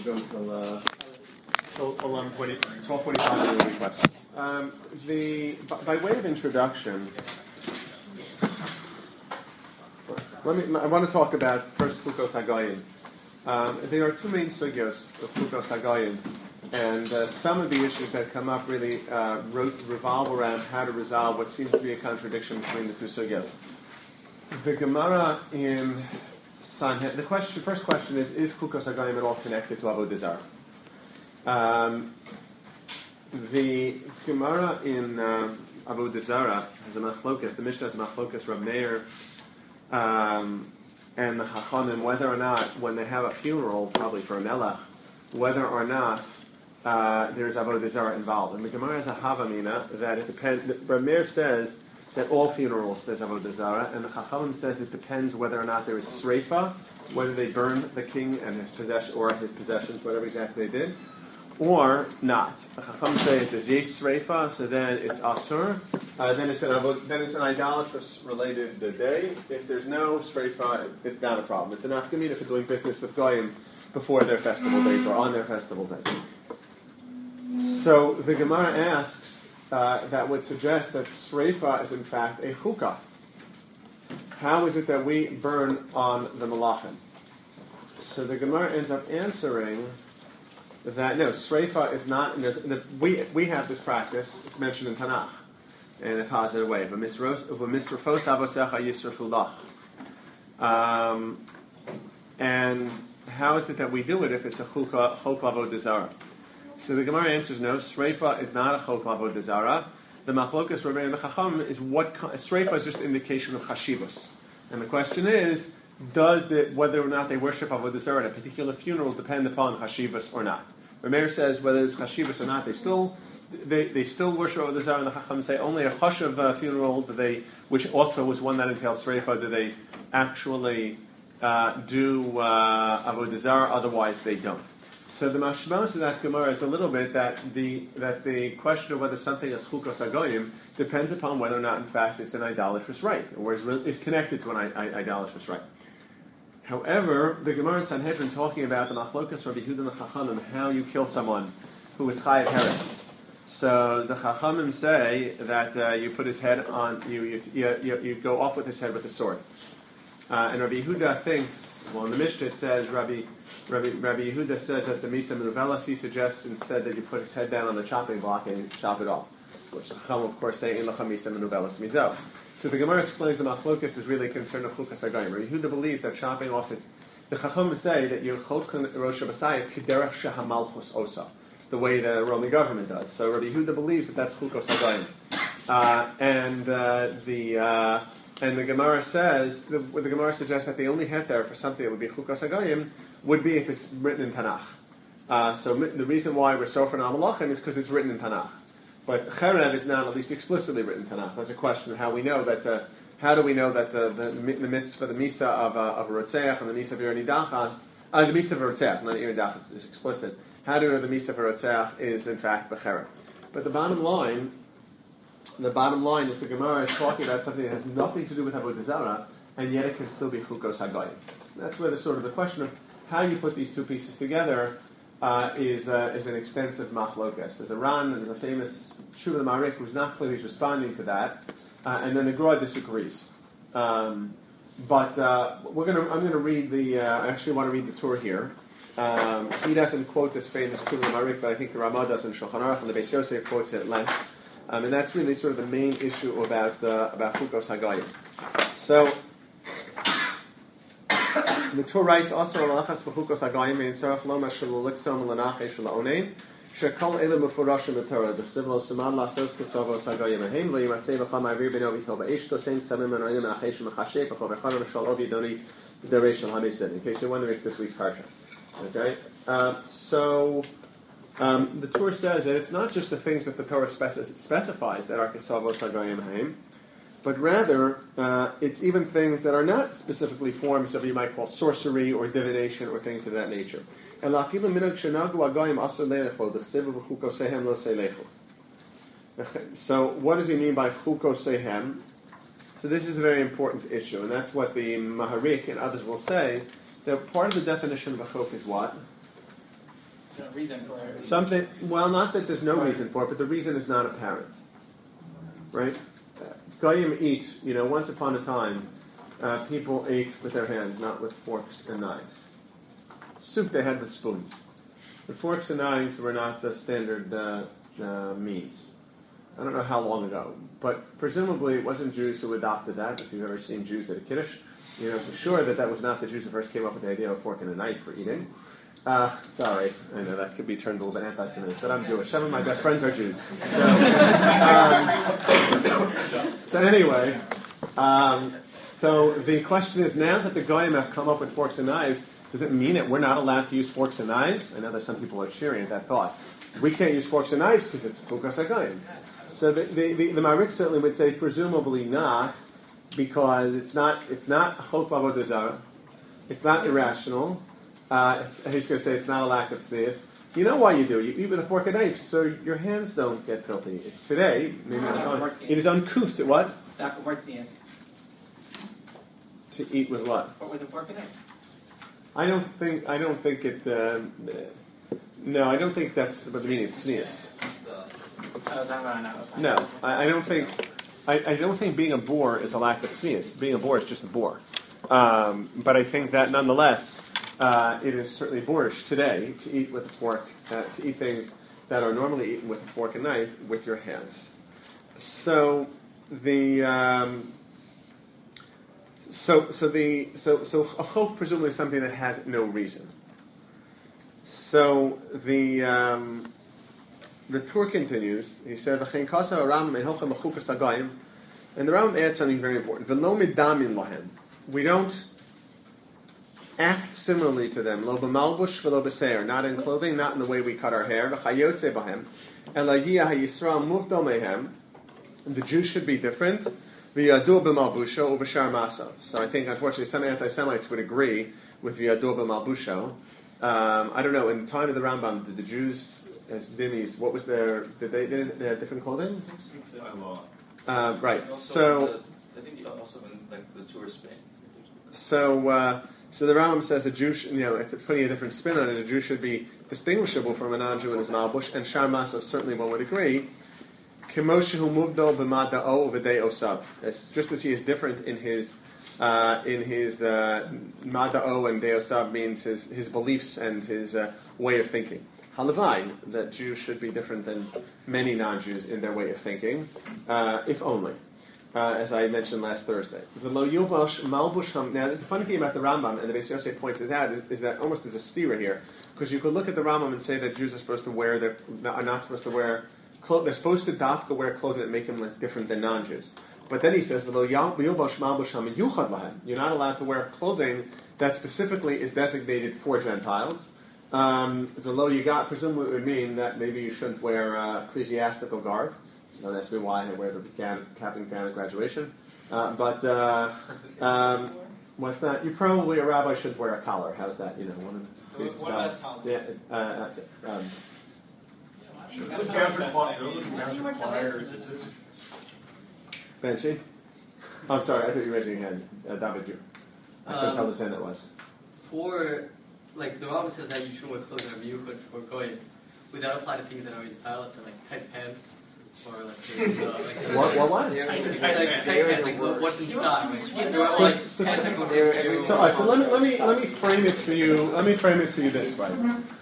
go till 12:45 and there will be questions. By way of introduction, I want to talk about first Chukos Hagayim. There are two main sugyos of Chukos Hagayim, and some of the issues that come up really revolve around how to resolve what seems to be a contradiction between the two sugyos. The Gemara in Sanhedrin, the first question is Chukos Hagayim at all connected to Avodah Zarah? The Gemara in Avodah Zarah has a machlokas. The Mishnah has a machlokas. Rav Meir and the Chachamim, whether or not when they have a funeral, probably for a melech, whether or not there's Avodah Zarah involved. And the Gemara has a havamina that it depends. Rav Meir says that all funerals there's Avodah Zarah, and the Chachamim says it depends whether or not there is sreifa, whether they burn the king and his possession or his possessions, whatever exactly they did, or not. The Chacham say if there's yesh sreifa, so then it's asur. Then it's an idolatrous related day. If there's no sreifa, it's not a problem. It's an afkamina for doing business with goyim before their festival days or on their festival day. So the Gemara asks that would suggest that sreifa is in fact a chukah. How is it that we burn on the malachim? So the Gemara ends up answering that no, sreifa is not. We have this practice. It's mentioned in Tanakh in a positive way. And how is it that we do it if it's a chok avodah zarah? So the Gemara answers no. Sreifa is not a chok avodah zarah. The machlokas Rabbeinu and the Chacham is what sreifa is just indication of chashivus, and the question is, does whether or not they worship avodah zarah at a particular funeral depend upon chashivus or not? Rameir says whether it's chashivus or not, they still worship avodah zarah, and the Chacham say only a chashav funeral which also was one that entails sreifa, do they actually do avodah zarah? Otherwise, they don't. So the mashmos of that Gemara is a little bit that the question of whether something is chukos hagoyim depends upon whether or not, in fact, it's an idolatrous rite, or is connected to an idolatrous rite. However, the Gemara in Sanhedrin talking about the machlokas Rabbi Yehuda and the Chachamim, how you kill someone who is chayav herod. So the Chachamim say that you put his head on, you go off with his head with a sword. And Rabbi Yehuda thinks, in the Mishnah it says, Rabbi Yehuda says that's a misa menuvelas. He suggests instead that you put his head down on the chopping block and chop it off, which the Chacham of course say in lacha misa menuvelas mizo. So the Gemara explains the machlokas is really concerned of chukas hagayim. Rabbi Yehuda believes that chopping off is, the Chacham say that you chotkan rosh hashanah kederach shehamalchus osa, the way the Roman government does. So Rabbi Yehuda believes that that's chukas hagayim, and the Gemara says, the Gemara suggests that the only heter for something that would be chukas hagayim would be if it's written in Tanakh. So the reason why we're sofer on malachim is because it's written in Tanakh. But cherev is not at least explicitly written in Tanakh. That's a question of how we know that. How do we know that the mitzvah, the misa of a rotzeach and the misa of iridachas, the misa of a rotzeach, not iridachas, is explicit. How do we know the misa of a rotzeach is in fact b'cherev? But the bottom line is the Gemara is talking about something that has nothing to do with avodah zarah, and yet it can still be chukos hagayim. That's where the question of how you put these two pieces together is an extensive machlokas. There's a Ran, there's a famous Shuvah Marik who's not clear he's responding to that, and then the Gra disagrees. I'm going to read I actually want to read the Torah here. He doesn't quote this famous Shuvah Marik, but I think the Ramah does in Shulchan Aruch, and the Beis Yosef quotes it at length. And that's really sort of the main issue about chukos hagayim. So the Torah writes also alachas v'chukos hagayim ein tzarich lo mashal l'liksom l'nachei shel ha'onein shekol ele mufurashim b'Torah d'chsivlo suman lasos k'savos hagayim ahem lo yimatzei v'cham ha'avir b'no v'tol ba'esh tosem tzamim anonim achei shel mechasheh v'chol v'chol v'shol ov yidoni v'derei shel ha'mesid. In case you're wondering, it's this week's parsha. Okay, so the Torah says that it's not just the things that the Torah specifies that are kesavos hagayim haim, but rather it's even things that are not specifically forms of what you might call sorcery or divination or things of that nature. So what does he mean by chukosehem? So this is a very important issue, and that's what the Maharik and others will say, that part of the definition of a chok is what? no reason for it. Something, well, not that there's no reason for it, but the reason is not apparent. Right? Goyim eat, once upon a time, people ate with their hands, not with forks and knives. Soup they had with spoons. The forks and knives were not the standard means. I don't know how long ago, but presumably it wasn't Jews who adopted that. If you've ever seen Jews at a Kiddush, you know for sure that was not the Jews who first came up with the idea of a fork and a knife for eating. Sorry, I know that could be turned a little bit anti-Semitic, but I'm Jewish. Some of my best friends are Jews. So anyway, so the question is, now that the Goyim have come up with forks and knives, does it mean that we're not allowed to use forks and knives? I know that some people are cheering at that thought. We can't use forks and knives because it's Chukas HaGoyim. So the Marik certainly would say presumably not, because it's not Chok Lavod Zara. It's not irrational. He's going to say it's not a lack of tznius. You know why you do. You eat with a fork and knife, so your hands don't get filthy. Today, maybe it is uncouth to what? To eat with what? Or with a fork and knife. I don't think it. No, I don't think that's the meaning of tznius. No, I don't think. I don't think being a bore is a lack of tznius. Being a bore is just a bore. But I think that nonetheless, it is certainly boorish today to eat with a fork, to eat things that are normally eaten with a fork and knife with your hands. So the so a chok presumably is something that has no reason. So the Tur continues. He said, "V'chein kasa Rambam in Hilchos Mechukas HaGoyim," and the Rambam adds something very important. V'lo midamin lahem. We don't act similarly to them. Lo b'malbush v'lo b'seir. Not in clothing, not in the way we cut our hair. V'chayotze b'hem. Ela yiyah ha'yisrael muvdal mehem. The Jew should be different. V'yadu b'malbusho u'v'shar masav. So I think, unfortunately, some anti-Semites would agree with v'yadu b'malbusho. I don't know. In the time of the Rambam, did the Jews, as dhimmis, what was their? They had different clothing? Right. So I think also in the Tour Spain. So the Rambam says a Jew, it's putting a different spin on it. A Jew should be distinguishable from a non-Jew in his malbush, and Shar Masav certainly one would agree. Kimoshehu muvdo b'mada'o v'dei osav. Just as he is different in his mada'o and deosav means his beliefs and his way of thinking. Halavai, that Jews should be different than many non-Jews in their way of thinking, if only. As I mentioned last Thursday. Now, the funny thing about the Rambam, and the Beis Yosef points this out, is that almost there's a stira here, because you could look at the Rambam and say that Jews are supposed to wear, are not supposed to wear clothes. They're supposed to dafka wear clothing that make them look different than non-Jews. But then he says, you're not allowed to wear clothing that specifically is designated for Gentiles. Presumably it would mean that maybe you shouldn't wear ecclesiastical garb. Don't ask me why I wear the cap and gown at graduation. What's that? You probably, a rabbi shouldn't wear a collar. How's that? One of the priests. Benchy? Oh, I'm sorry, I thought you were raising your hand. David, you. I couldn't tell whose hand it was. The Rambam says that you shouldn't wear clothing of Yuchud for Goyim. Would that apply to things that are in style? Let's say tight pants, or let's say what? Tight pants, what's in style? So let me frame it for you. Let me frame it for you this way.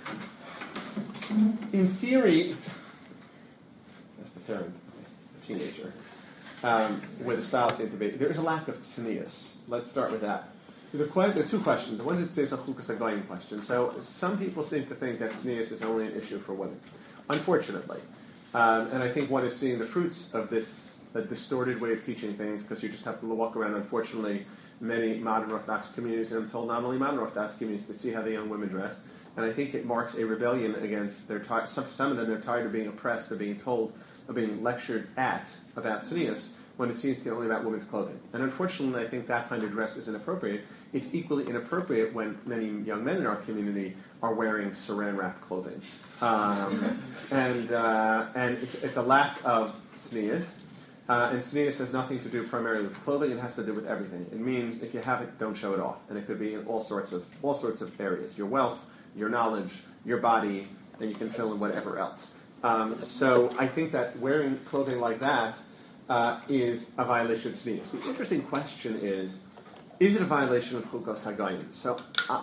In theory, that's the parent, the teenager, where the styles seem to be. There is a lack of tznius. Let's start with that. There are two questions. One is it says a Chukas HaGoyim question. So some people seem to think that tznius is only an issue for women, unfortunately. And I think one is seeing the fruits of this distorted way of teaching things, because you just have to walk around, unfortunately, many modern Orthodox communities, and I'm told not only modern Orthodox communities, to see how the young women dress. And I think it marks a rebellion against some of them. They're tired of being oppressed, of being told, of being lectured at about tznius, when it seems to be only about women's clothing. And unfortunately, I think that kind of dress is inappropriate. It's equally inappropriate when many young men in our community are wearing saran-wrap clothing. And it's a lack of tznius. And tznius has nothing to do primarily with clothing. It has to do with everything. It means if you have it, don't show it off. And it could be in all sorts of areas. Your wealth, your knowledge, your body, and you can fill in whatever else. So I think that wearing clothing like that is a violation of tznius. The interesting question is it a violation of Chukos Hagayim? So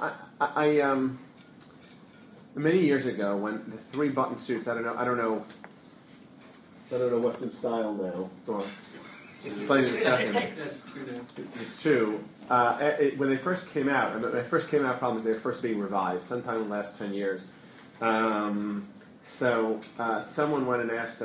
many years ago, when the 3-button suits, I don't know what's in style now. Well, explain it in a second. It's true. When they first came out, and the first came out problem is they were first being revised sometime in the last 10 years. So someone went and asked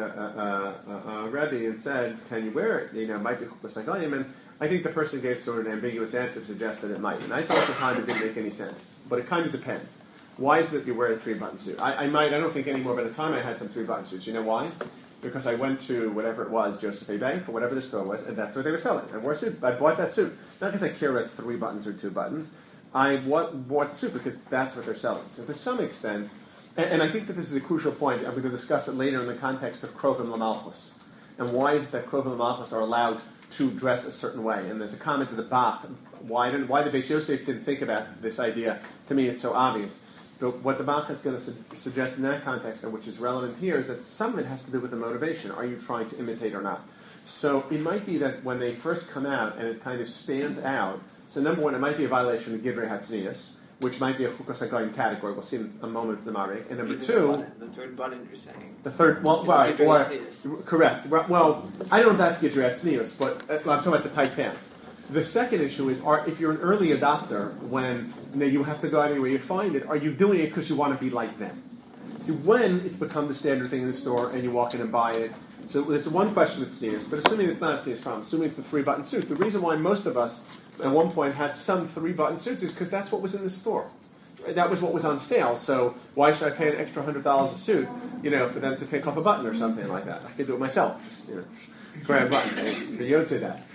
a Rebbe and said, "Can you wear it? It might be Chukos Hagayim." And I think the person gave sort of an ambiguous answer to suggest that it might. And I thought at the time it didn't make any sense. But it kind of depends. Why is it that you wear a 3-button suit? I don't think anymore. By the time I had some 3-button suits. You know why? Because I went to whatever it was, Joseph A. Bank, or whatever the store was, and that's what they were selling. I wore a suit. I bought that suit. Not because I care about 3 buttons or 2 buttons. I bought the suit because that's what they're selling. So to some extent, and I think that this is a crucial point, I'm going to discuss it later in the context of Krovim Lamalchus. And why is it that Krovim Lamalchus are allowed to dress a certain way? And there's a comment to the Bach, why the Beis Yosef didn't think about this idea. To me, it's so obvious. But what the Bach is going to suggest in that context, and which is relevant here, is that some of it has to do with the motivation. Are you trying to imitate or not? So it might be that when they first come out and it kind of stands out, so number one, it might be a violation of Gidrei Hatznius, which might be a Chukos Hagayim category. We'll see in a moment the Marik. And number two... The 3rd button, you're saying. The 3rd... Well, right. Correct. Well, I don't know if that's Gidrei Hatznius, but I'm talking about the tight pants. The second issue is, if you're an early adopter, when you have to go anywhere you find it, are you doing it because you want to be like them? See, when it's become the standard thing in the store and you walk in and buy it, so there's one question with tznius, but assuming it's not a tznius problem, assuming it's a 3-button suit, the reason why most of us at one point had some 3-button suits is because that's what was in the store. That was what was on sale, so why should I pay an extra $100 a suit, for them to take off a button or something like that? I could do it myself, just, grab a button, but you don't say that.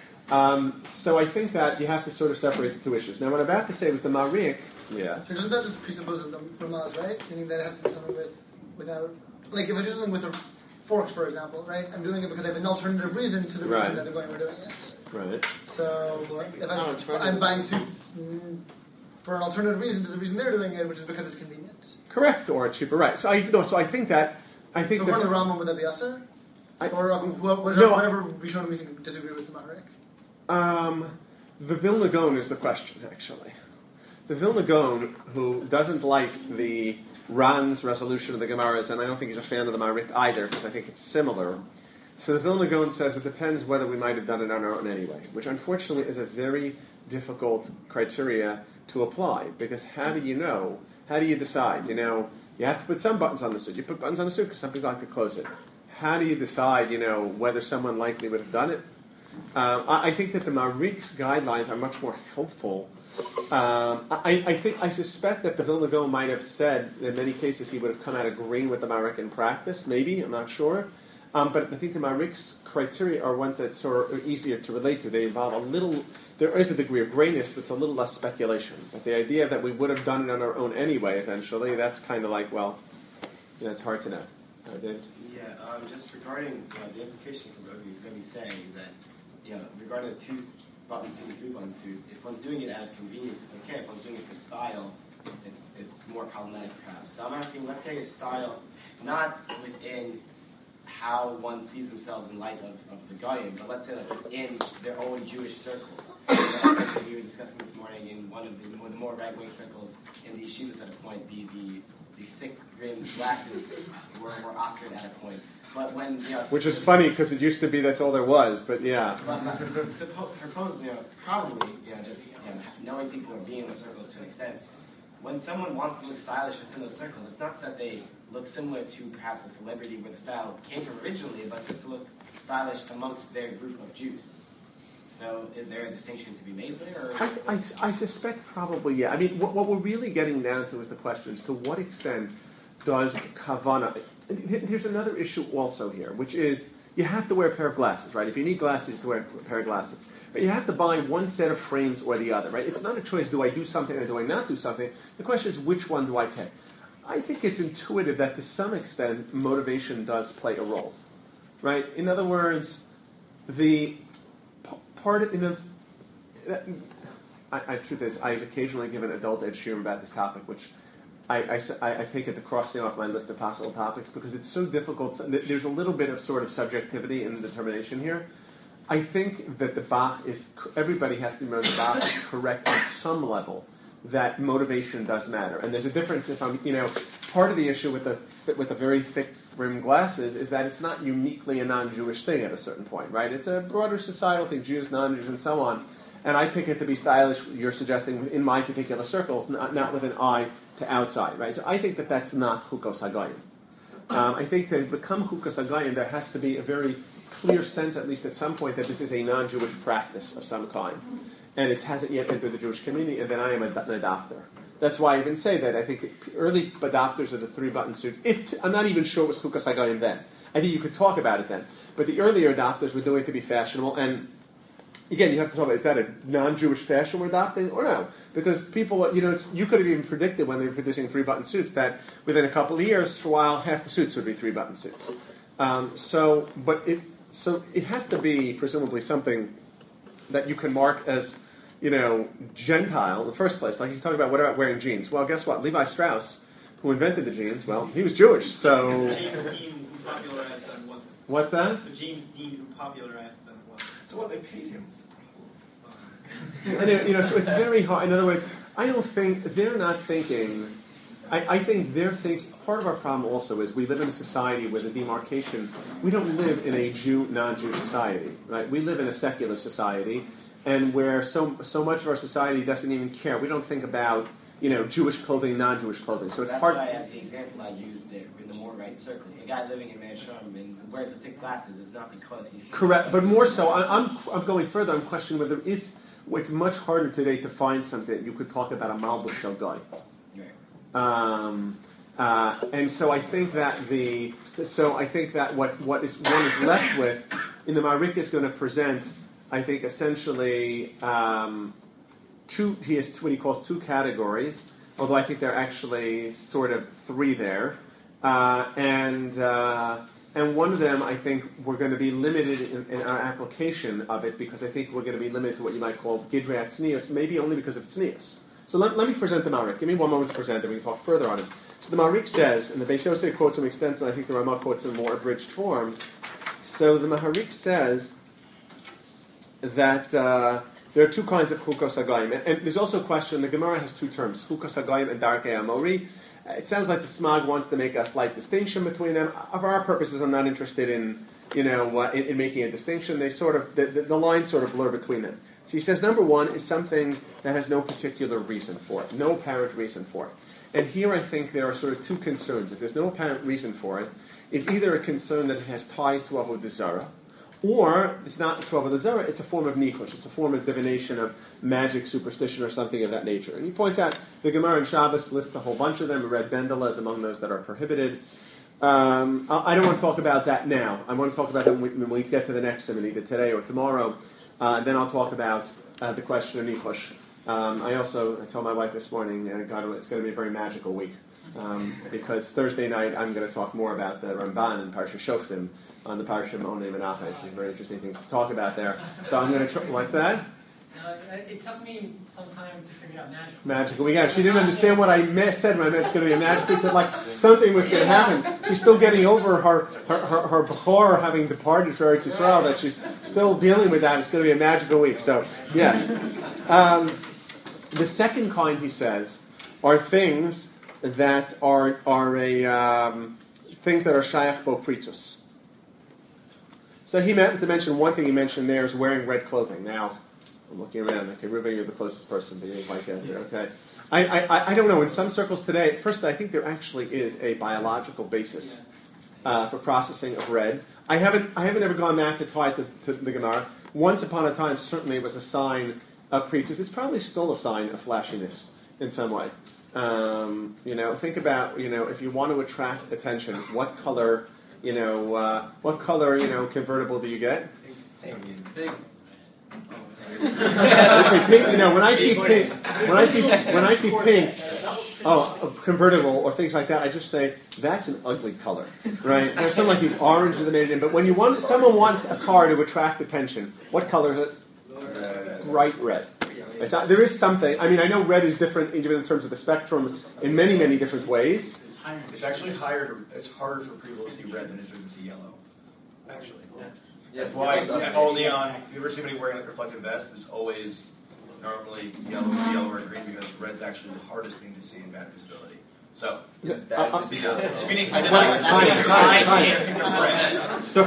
So I think that you have to sort of separate the two issues. Now, what I'm about to say was the Marik. Yes. So doesn't that just presuppose the Ramaz, right? Meaning that it has to be something without, like if I do something with forks, for example, right? I'm doing it because I have an alternative reason to the reason that they're going we're doing it. Right. So if I'm buying suits for an alternative reason to the reason they're doing it, which is because it's convenient. Correct, or cheaper, right? So I think that. So according to the Rambam, would that be Aser? Or whatever Rishonim we think disagree with the Marik? The Vilna Gaon is the question, actually. The Vilna Gaon, who doesn't like the Ran's resolution of the Gemaras, and I don't think he's a fan of the Marik either, because I think it's similar. So the Vilna Gaon says it depends whether we might have done it on our own anyway, which unfortunately is a very difficult criteria to apply, because how do you know? How do you decide? You have to put some buttons on the suit. You put buttons on the suit because some people like to close it. How do you decide, whether someone likely would have done it? I think that the Marik's guidelines are much more helpful. I suspect that the Vilna Gaon might have said in many cases he would have come out agreeing with the Marik in practice. Maybe, I'm not sure. But I think the Marik's criteria are ones that sort of easier to relate to. They involve there is a degree of grayness, but it's a little less speculation. But the idea that we would have done it on our own anyway, eventually, that's kind of like, it's hard to know. David? Just regarding the implication from what you're going to be saying is that, regarding the 2-button suit and 3-button suit, if one's doing it out of convenience, it's okay. If one's doing it for style, it's more problematic perhaps. So I'm asking, let's say a style, not within how one sees themselves in light of the Goyim, but let's say like within their own Jewish circles. We were discussing this morning in one of the more right-wing circles in the yeshivas at a point, the thick-rimmed glasses were oscillated at a point. But when, which is funny because it used to be that's all there was, but yeah. But suppose, probably, just knowing people or being in the circles to an extent, when someone wants to look stylish within those circles, it's not that they look similar to perhaps a celebrity where the style came from originally, but it's just to look stylish amongst their group of Jews. So is there a distinction to be made there? Or I suspect probably, yeah. I mean, what we're really getting down to is the question is to what extent does kavana... There's another issue also here, which is you have to wear a pair of glasses, right? If you need glasses, you have to wear a pair of glasses. But you have to buy one set of frames or the other, right? It's not a choice, do I do something or do I not do something? The question is, which one do I pick? I think it's intuitive that to some extent motivation does play a role, right? In other words, the part of, truth is, I've occasionally given adult ed shiurim about this topic, which I take it to crossing off my list of possible topics because it's so difficult. There's a little bit of sort of subjectivity in the determination here. I think that the Bach everybody has to remember the Bach is correct on some level that motivation does matter. And there's a difference if part of the issue with the very thick rimmed glasses is that it's not uniquely a non-Jewish thing at a certain point, right? It's a broader societal thing, Jews, non-Jews, and so on. And I take it to be stylish, you're suggesting, within my particular circles, not with an eye to outside, right? So I think that that's not Chukos HaGoyim. I think that to become Chukos HaGoyim, there has to be a very clear sense, at least at some point, that this is a non-Jewish practice of some kind. And it hasn't yet entered the Jewish community, and then I am an adopter. That's why I even say that I think early adopters of the three-button suits, I'm not even sure it was Chukos HaGoyim then. I think you could talk about it then. But the earlier adopters were doing it to be fashionable, and again, you have to talk about, is that a non-Jewish fashion we're adopting or no? Because people, you could have even predicted when they were producing three-button suits that within a couple of years, for a while, half the suits would be three-button suits. So it has to be presumably something that you can mark as, Gentile in the first place. Like you talk about, what about wearing jeans? Well, guess what? Levi Strauss, who invented the jeans, well, he was Jewish, so... James Dean, who popularized them, wasn't. What's that? The James Dean, who popularized them, wasn't. So what, they paid him? So it's very hard. In other words, I don't think they're not thinking. I think they're thinking. Part of our problem also is we live in a society where the demarcation. We don't live in a Jew non-Jew society, right? We live in a secular society, and where so much of our society doesn't even care. We don't think about Jewish clothing, non-Jewish clothing. So it's hard. That's why, as the example I used there, in the more right circles, the guy living in Mansham and wears the thick glasses is not because he's correct, but more so. I'm going further. I'm questioning whether it's much harder today to find something that you could talk about a Malbush Shel Guy. And so I think that what one is left with in the Marik is going to present, I think, essentially he has what he calls two categories, although I think there are actually sort of three there, and one of them, I think, we're going to be limited in our application of it because I think we're going to be limited to what you might call Gidrei Tznius, maybe only because of Tznius. So let me present the Marik. Give me one moment to present it. We can talk further on it. So the Marik says, and the Beis Yosef quotes him extensively, I think the Ramah quotes in a more abridged form. So the Maharik says that there are two kinds of Chukos HaGoyim. And there's also a question, the Gemara has two terms, Chukos HaGoyim and Darkei Amori. It sounds like the Smag wants to make a slight distinction between them. For our purposes, I'm not interested in making a distinction. They sort of the lines sort of blur between them. So he says number one is something that has no particular reason for it, no apparent reason for it. And here I think there are sort of two concerns. If there's no apparent reason for it, it's either a concern that it has ties to Avodah Zarah, or it's not to Avodah Zarah, it's a form of nichush, it's a form of divination, of magic, superstition, or something of that nature. And he points out, the Gemara in Shabbos lists a whole bunch of them, Red Bendela is among those that are prohibited. I don't want to talk about that now. I want to talk about them when we get to the next sim, either today or tomorrow. Then I'll talk about the question of nichush. I told my wife this morning, God, it's going to be a very magical week. Because Thursday night I'm going to talk more about the Ramban and Parsha Shoftim on the Parsha Ma'onei Menachos. There's very interesting things to talk about there. So I'm going to what's that? It took me some time to figure out magical. Magical. Yeah, she didn't understand what I said when I meant it's going to be a magical. She said like something was going to happen. She's still getting over her Bechor having departed for Eretz Yisrael, that she's still dealing with that. It's going to be a magical week. So yes. The second kind, he says, are things that are things that are shayach bo pritzus. So he meant to mention one thing he mentioned there is wearing red clothing. Now, I'm looking around. Okay, Ruben, you're the closest person, but you didn't quite get there. Okay, I don't know. In some circles today, first, I think there actually is a biological basis for processing of red. I haven't ever gone back to tie it to the Gemara. Once upon a time, certainly it was a sign of pritzus. It's probably still a sign of flashiness in some way. Think about, if you want to attract attention, what color, convertible do you get? Big. Actually, pink. When I see pink, convertible or things like that, I just say that's an ugly color, right? There's some like these orange that they made it in, but when someone wants a car to attract attention, what color is it? Bright red. There is something. I mean, I know red is different even in terms of the spectrum in many, many different ways. It's actually it's harder for people to see red than it is to see yellow. Actually. Yeah, That's why only on, if you ever see anybody wearing like a reflective vest, it's always normally yellow or green because red's actually the hardest thing to see in bad visibility. So, meaning I can't. So,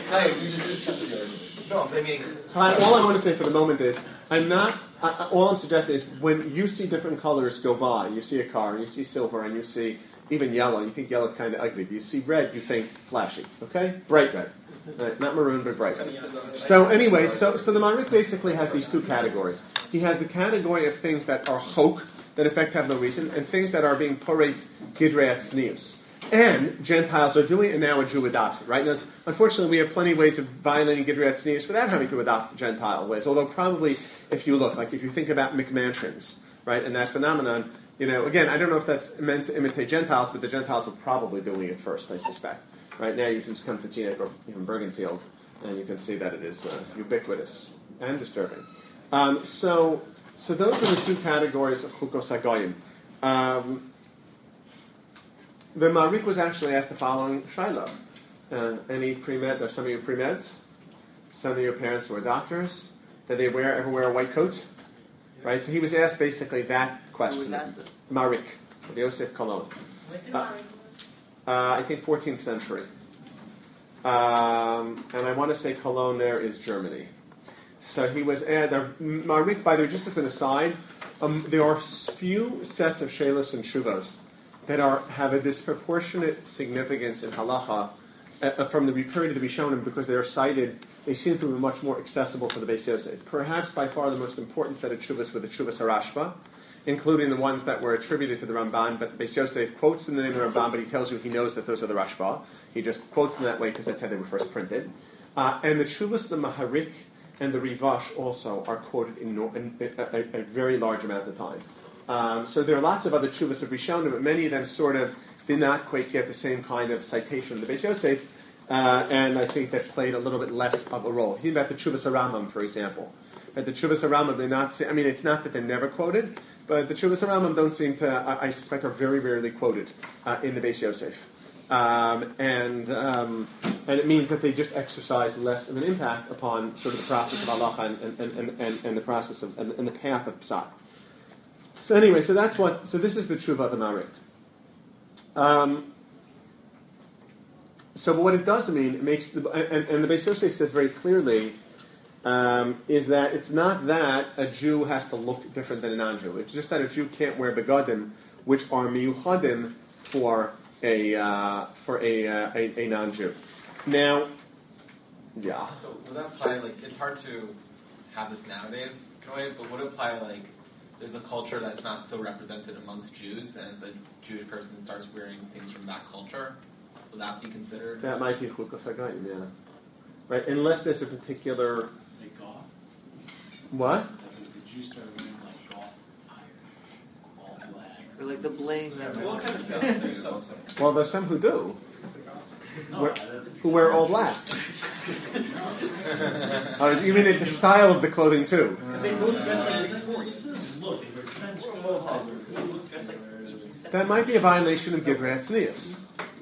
No, but I mean, all I want to say for the moment is, all I'm suggesting is when you see different colors go by, you see a car, and you see silver, and you see even yellow, and you think yellow's kind of ugly, but you see red, you think flashy, okay? Bright red. Right, not maroon, but bright red. So anyway, so the Marik basically has these two categories. He has the category of things that are chok, that in fact have no reason, and things that are being poretz gidrei atznius. And Gentiles are doing it, and now a Jew adopts it, right? Now, unfortunately, we have plenty of ways of violating gidrei atznius without having to adopt Gentile ways, although probably, if you look, like if you think about McMansions, right, and that phenomenon, again, I don't know if that's meant to imitate Gentiles, but the Gentiles were probably doing it first, I suspect. Right now, you can just come to Teaneck or even Bergenfield, and you can see that it is ubiquitous and disturbing. So those are the two categories of chukos hagoyim. The Marik was actually asked the following shaila: any pre-med? Are some of you pre-meds? Some of your parents were doctors. Did they ever wear a white coat? Right. So he was asked basically that question. Who was asked this? Marik, Yosef Kolon. I think 14th century. And I want to say Cologne there is Germany. So he was, Marik, by the way, just as an aside, there are few sets of Shelos and Shuvos that have a disproportionate significance in halacha from the period of the Rishonim because they are cited, they seem to be much more accessible for the Beis Yosef. Perhaps by far the most important set of Shuvos were the Shuvos HaRashba, including the ones that were attributed to the Ramban, but the Beis Yosef quotes in the name of the Ramban, but he tells you he knows that those are the Rashba. He just quotes in that way because that's how they were first printed. And the Shuvas, the Maharik, and the Rivash also are quoted in a very large amount of time. So there are lots of other Shuvas of Rishonim, but many of them sort of did not quite get the same kind of citation in the Beis Yosef, and I think that played a little bit less of a role. Think about the Shuvas HaRambam, for example. At the Shuvas HaRambam, they're not. I mean, it's not that they're never quoted, but the Shuvas HaRambam don't seem to. I suspect are very rarely quoted in the Beis Yosef, and it means that they just exercise less of an impact upon sort of the process of halacha and the process of and the path of psak. So anyway, so this is the Tshuva of the Marik. So what it does mean, it makes and the Beis Yosef says very clearly. Is that it's not that a Jew has to look different than a non-Jew. It's just that a Jew can't wear begadim, which are miyuchadim for a non-Jew. Now, yeah. So would that apply? Like, it's hard to have this nowadays, in ways, but would it apply like there's a culture that's not so represented amongst Jews, and if a Jewish person starts wearing things from that culture, would that be considered? That might be chukos hagoyim, yeah. Right, unless there's a particular. Like goth. What? Like if the Jews started wearing like goth attire, all black. Or like the bling. What kind of stuff? Well, there's some who do. No, Who wear all black. You mean it's a style of the clothing too? They both dress like Victorians. look, they wear trench coats. They look That might be a violation of Gidrei Atznius.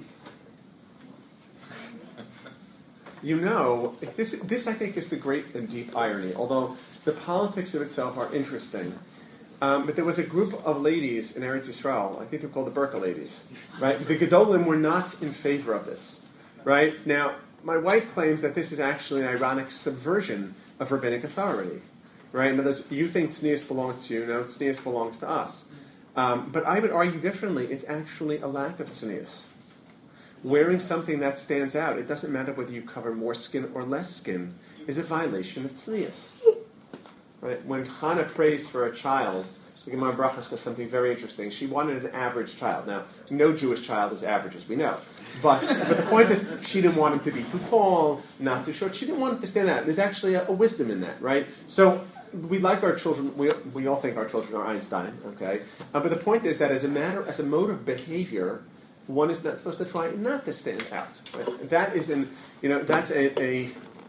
This I think is the great and deep irony, although the politics of itself are interesting. But there was a group of ladies in Eretz Yisrael, I think they're called the Burqa ladies, right? The Gedolim were not in favor of this, right? Now, my wife claims that this is actually an ironic subversion of rabbinic authority, right? In other words, you think tznius belongs to you, no, tznius belongs to us. But I would argue differently, it's actually a lack of tznius. Wearing something that stands out, it doesn't matter whether you cover more skin or less skin, is a violation of tznius. Right? When Hannah prays for a child, the Gemara Bracha says something very interesting. She wanted an average child. Now, no Jewish child is average, as we know. But the point is, she didn't want him to be too tall, not too short. She didn't want him to stand out. There's actually a wisdom in that, right? So we like our children. We all think our children are Einstein, okay? But the point is that as a mode of behavior, one is not supposed to try not to stand out. Right? That is that's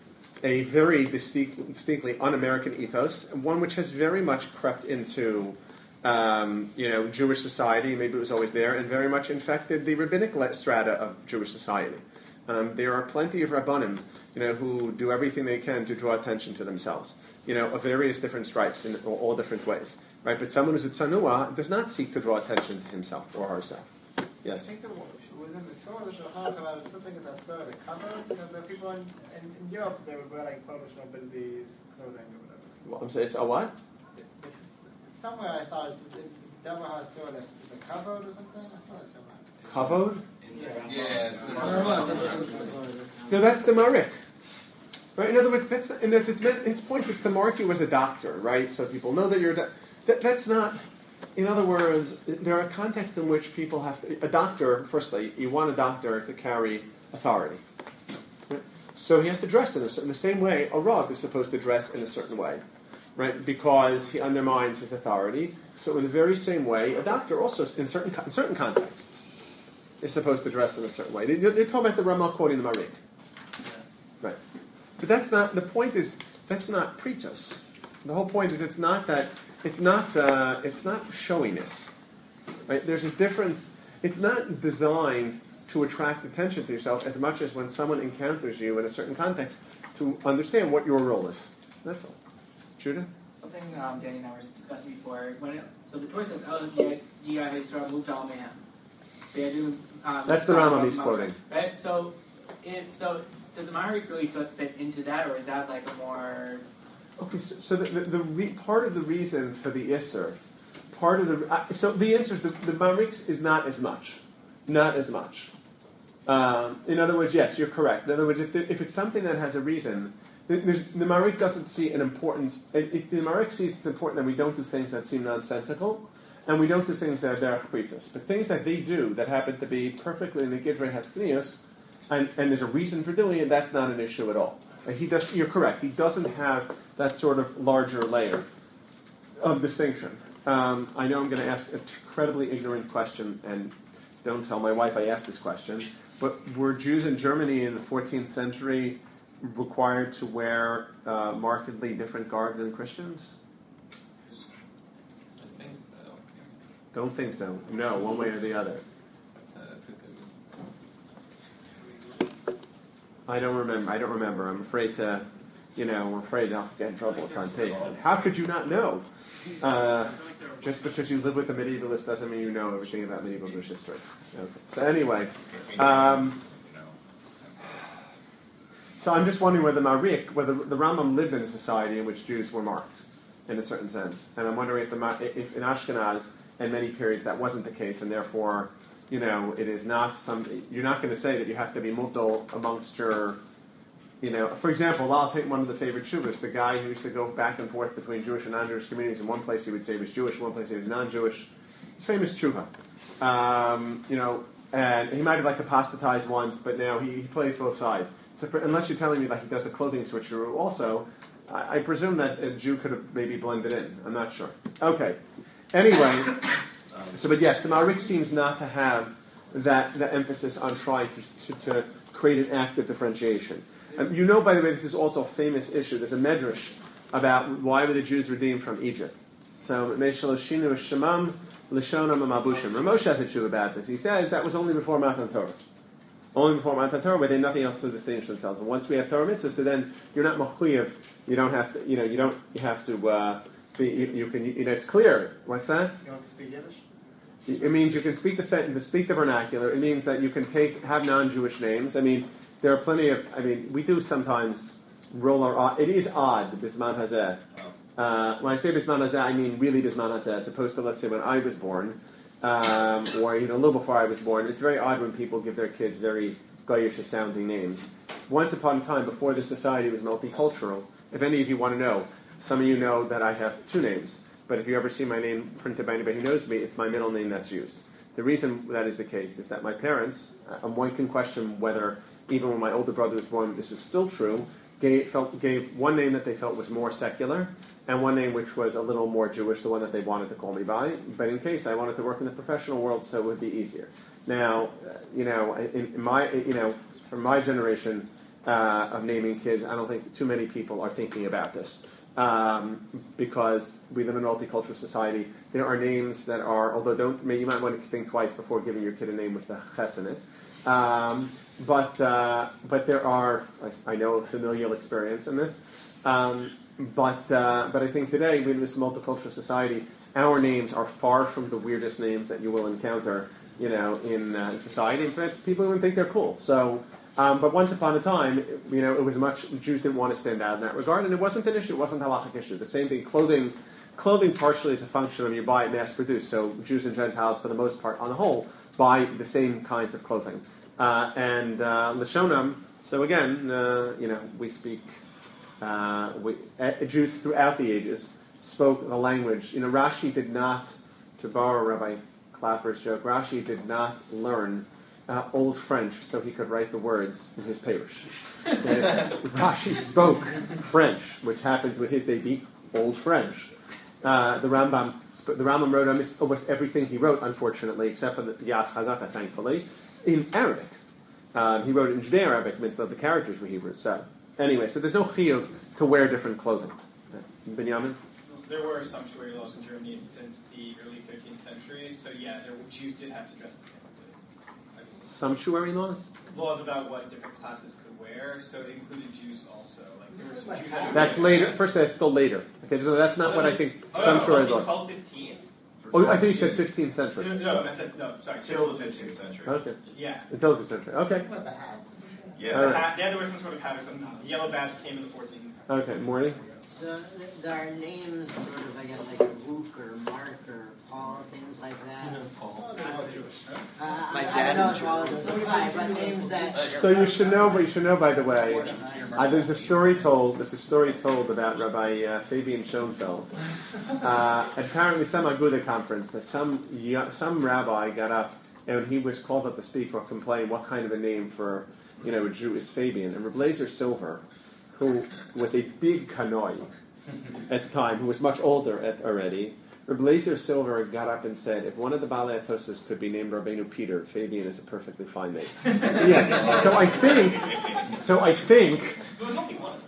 a very distinctly un-American ethos, and one which has very much crept into Jewish society. Maybe it was always there, and very much infected the rabbinic strata of Jewish society. There are plenty of rabbanim, who do everything they can to draw attention to themselves, of various different stripes in all different ways, right? But someone who's a tzanua does not seek to draw attention to himself or herself. Yes. I think within the Torah, there's a halach about something that's a the cover, because there are people in Europe they would wear like Polish nobility's clothing or whatever. Well, I'm saying it's a what? Somewhere I thought it's Deborah has sort of the kavod or something. I saw that somewhere. Kavod? Yeah, it's No, that's the Marik. Right? In other words, its point. It's the Marik who was a doctor, right? So people know that you're that's not. In other words, there are contexts in which people have to. A doctor, firstly, you want a doctor to carry authority. Right? So he has to dress in the same way a Rav is supposed to dress in a certain way. Right, because he undermines his authority. So in the very same way, a doctor also, in certain contexts, is supposed to dress in a certain way. They talk about the Ramah quoting the Marik. Right. But that's not, the point is, that's not pretos. The whole point is it's not showiness. Right? There's a difference. It's not designed to attract attention to yourself as much as when someone encounters you in a certain context to understand what your role is. That's all. Judah? Something Danny and I were discussing before. So the Torah says, "Oh, Yisrael moved to Almehem." That's the Rambam he's quoting. Right. So does the Marik really fit into that, or is that like a more? Okay. So part of the reason for the Isser, so the answer is the Marik is not as much. In other words, yes, you're correct. In other words, if it's something that has a reason. The Marik doesn't see an importance. The Marik sees it's important that we don't do things that seem nonsensical, and we don't do things that are derech pritos. But things that they do that happen to be perfectly in the Gidrei Hatznius, and there's a reason for doing it, that's not an issue at all. You're correct. He doesn't have that sort of larger layer of distinction. I know I'm going to ask an incredibly ignorant question, and don't tell my wife I asked this question, but were Jews in Germany in the 14th century required to wear markedly different garb than Christians? I think so. Don't think so. No, one way or the other. I don't remember. I'm afraid I'll get in trouble. It's on tape. How could you not know? Just because you live with a medievalist doesn't mean you know everything about medieval Jewish history. Okay. So anyway. So I'm just wondering whether the Rambam lived in a society in which Jews were marked, in a certain sense, and I'm wondering if in Ashkenaz in many periods that wasn't the case, and therefore, it is not you're not going to say that you have to be muvdal amongst your, for example, I'll take one of the favorite shuvas, the guy who used to go back and forth between Jewish and non-Jewish communities. In one place he would say he was Jewish, in one place he was non-Jewish. It's famous tshuva, and he might have apostatized once, but now he plays both sides. So unless you're telling me he does the clothing switcheroo also, I presume that a Jew could have maybe blended in. I'm not sure. Okay. Anyway, but yes, the Marik seems not to have the emphasis on trying to create an active differentiation. By the way, this is also a famous issue. There's a medrash about why were the Jews redeemed from Egypt. So, Meishaloshinu Shemam Lishonam Mabushim. Ramosh has a tshuva about this. He says that was only before Matan Torah. Only before Matan Torah, where they had nothing else to distinguish themselves. And once we have Torah mitzvah, so then you're not mechuyev. You don't have to. You don't. You have to be. You can. It's clear. What's that? You don't speak Yiddish? It means you can speak the sentence, speak the vernacular. It means that you can have non-Jewish names. There are plenty of. We do sometimes roll our. It is odd. Bisman hazeh. When I say bisman hazeh, I mean really bisman hazeh, as opposed to, let's say, when I was born. Or a little before I was born. It's very odd when people give their kids very Goyish sounding names. Once upon a time, before the society was multicultural, if any of you want to know, some of you know that I have two names, but if you ever see my name printed by anybody who knows me, it's my middle name that's used. The reason that is the case is that my parents, one can question whether, even when my older brother was born, this was still true, gave one name that they felt was more secular, and one name which was a little more Jewish, the one that they wanted to call me by. But in case I wanted to work in the professional world, so it would be easier. Now, from my generation, of naming kids. I don't think too many people are thinking about this. Because we live in a multicultural society, there are names that are, although you might want to think twice before giving your kid a name with the ches in it. But there are, I know of familial experience in this. But I think today, in this multicultural society, our names are far from the weirdest names that you will encounter, in society. In fact, people even think they're cool. So. But once upon a time, it was Jews didn't want to stand out in that regard, and it wasn't an issue. It wasn't a halachic issue. The same thing, clothing partially is a function of you buy it mass-produced. So Jews and Gentiles, for the most part, on the whole, buy the same kinds of clothing. And Lashonam. So again, we speak. Jews throughout the ages spoke the language. Rashi did not, to borrow Rabbi Clapper's joke, Rashi did not learn Old French so he could write the words in his Perush. Rashi spoke French, which happens with his day be Old French. The Rambam wrote almost everything he wrote, unfortunately, except for the Yad Chazaka, thankfully, in Arabic. He wrote it in Judeo-Arabic, means that the characters were Hebrew. So, anyway, so there's no chiyuv to wear different clothing. Binyamin? There were sumptuary laws in Germany since the early 15th century, so Jews did have to dress the same. Sumptuary laws? Laws about what different classes could wear, so it included Jews also. There were some Jews that's later. First, that's still later. Okay, so that's not what I think sumptuary laws. 1215. Oh, I think you said 15th century. Sorry. Till the 15th century. Okay. Yeah. Until the 15th century. Okay. What about the hat? Yeah. There was some sort of hat or something. The yellow badge came in the 14th. Okay, Morty? So there are names, sort of, I guess, like Luke or Mark or Paul, things like that. Paul. My dad is Jewish. But names that. So you should know, by the way, there's a story told about Rabbi Fabian Schoenfeld. Apparently, some Aguda conference that some rabbi got up and he was called up to speak or complain what kind of a name for a Jew is Fabian. And Reb Eliezer Silver, who was a big kanoi at the time, who was much older already, Reb Eliezer Silver got up and said, if one of the Balei Atosas could be named Rabbeinu Peter, Fabian is a perfectly fine name. So I think There was only one.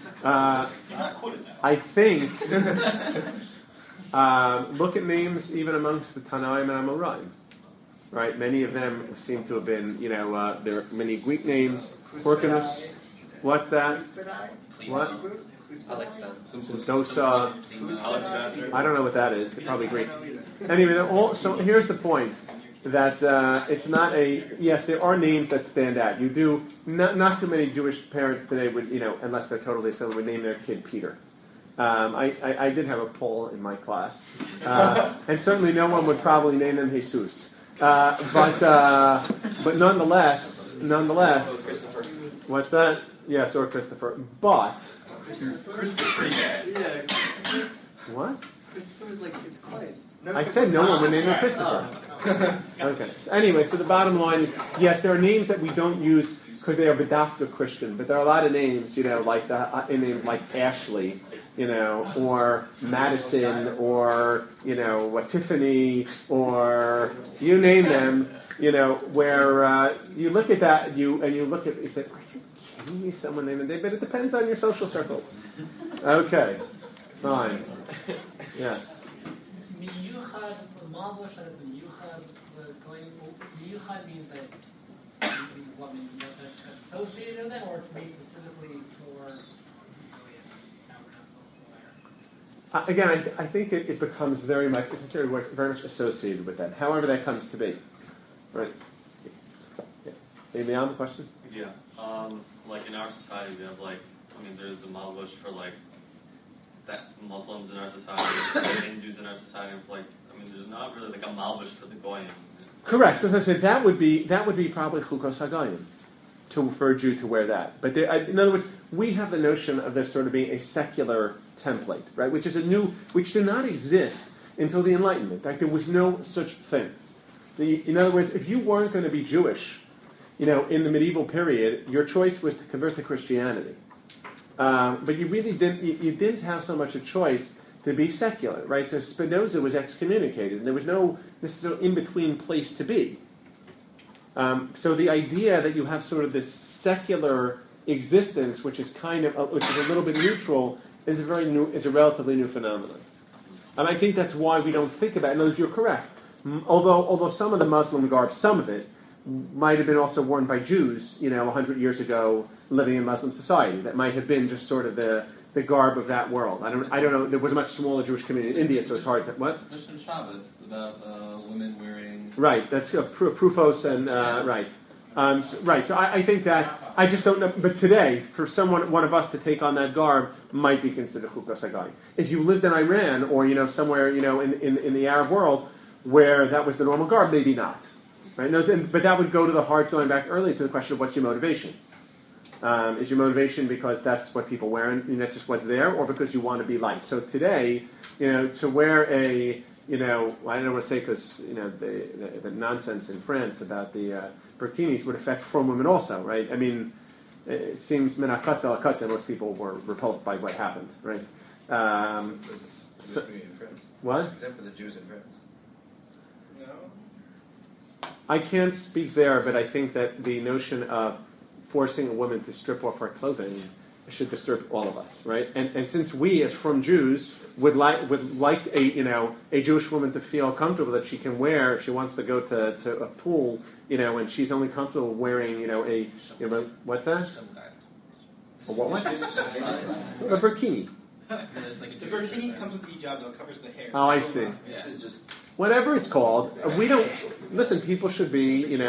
look at names even amongst the Tanaim and Amoraim. Right? Many of them seem to have been, there are many Greek names. Horkanus. What's that? What? Dosa. I don't know what that is. It's probably Greek. Anyway, so here's the point. That it's not yes, there are names that stand out. You do, not too many Jewish parents today would, unless they're totally silly, would name their kid Peter. I did have a Paul in my class. And certainly no one would probably name them Jesus. But nonetheless, what's that? Yes, or Christopher. But Christopher, yeah. What? Christopher's like it's Christ. I said no one would name him Christopher. Okay. So anyway, so the bottom line is, yes, there are names that we don't use because they are bedafka Christian, but there are a lot of names, like names like Ashley, or Madison, or Tiffany, or you name them, where you look at that and you look at, you say, are you kidding me? Someone named it, but it depends on your social circles. Okay, fine. Yes. Miyuchad, Malbush, that is the Miyuchad, Miyuchad means that it's associated with them, or it's made specifically for. Again, I think it becomes very much, it's necessarily very much associated with them, however that comes to be. Right. Yeah. Anybody on the question? Yeah. Like in our society, we have there's a malbush for that Muslims in our society, Hindus in our society, and there's not really a malbush for the goyim. Correct. So that would be probably chukos hagayim, for a Jew to wear that. But in other words, we have the notion of there sort of being a secular template, right? Which did not exist until the Enlightenment. There was no such thing. In other words, if you weren't going to be Jewish, in the medieval period, your choice was to convert to Christianity. But you really didn't. You didn't have so much a choice to be secular, right? So Spinoza was excommunicated, and there was no necessarily in-between place to be. So the idea that you have sort of this secular existence, which is which is a little bit neutral, is a relatively new phenomenon. And I think that's why we don't think about it. In other words, you're correct. Although some of the Muslim garb, some of it, might have been also worn by Jews, 100 years ago, living in Muslim society. That might have been just sort of the garb of that world. I don't know. There was a much smaller Jewish community in India, so it's hard to what. Especially in Shabbos about women wearing. Right. That's Prufos and right. Right. So I think that I just don't know. But today, for one of us to take on that garb might be considered chukos hagai. If you lived in Iran or somewhere in the Arab world where that was the normal garb, maybe not. Right? No, but that would go to the heart, going back earlier to the question of what's your motivation. Is your motivation because that's what people wear and that's just what's there, or because you want to be liked? So today, to wear I don't want to say because the nonsense in France about the burkinis would affect frum women also, right? I mean, it seems menakatz al katz, most people were repulsed by what happened, right? What? Except for the Jews in France. I can't speak there, but I think that the notion of forcing a woman to strip off her clothing should disturb all of us, right? And since we, as from Jews, would like a Jewish woman to feel comfortable that she can wear, if she wants to go to a pool, and she's only comfortable wearing, what's that? A what? A burkini. The burkini comes with the hijab, though, it covers the hair. Oh, I see. This is just Whatever it's called, we don't listen. People should be, should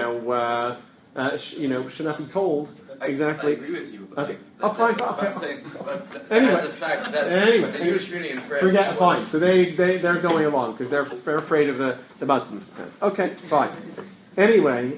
not be told exactly. I agree with you. Okay. Fine. Okay. I'm saying, Anyway, as a fact, that the Jewish community in France. Forget. Fine. So they're going along because they're afraid of the Muslims. Okay. Fine. Anyway,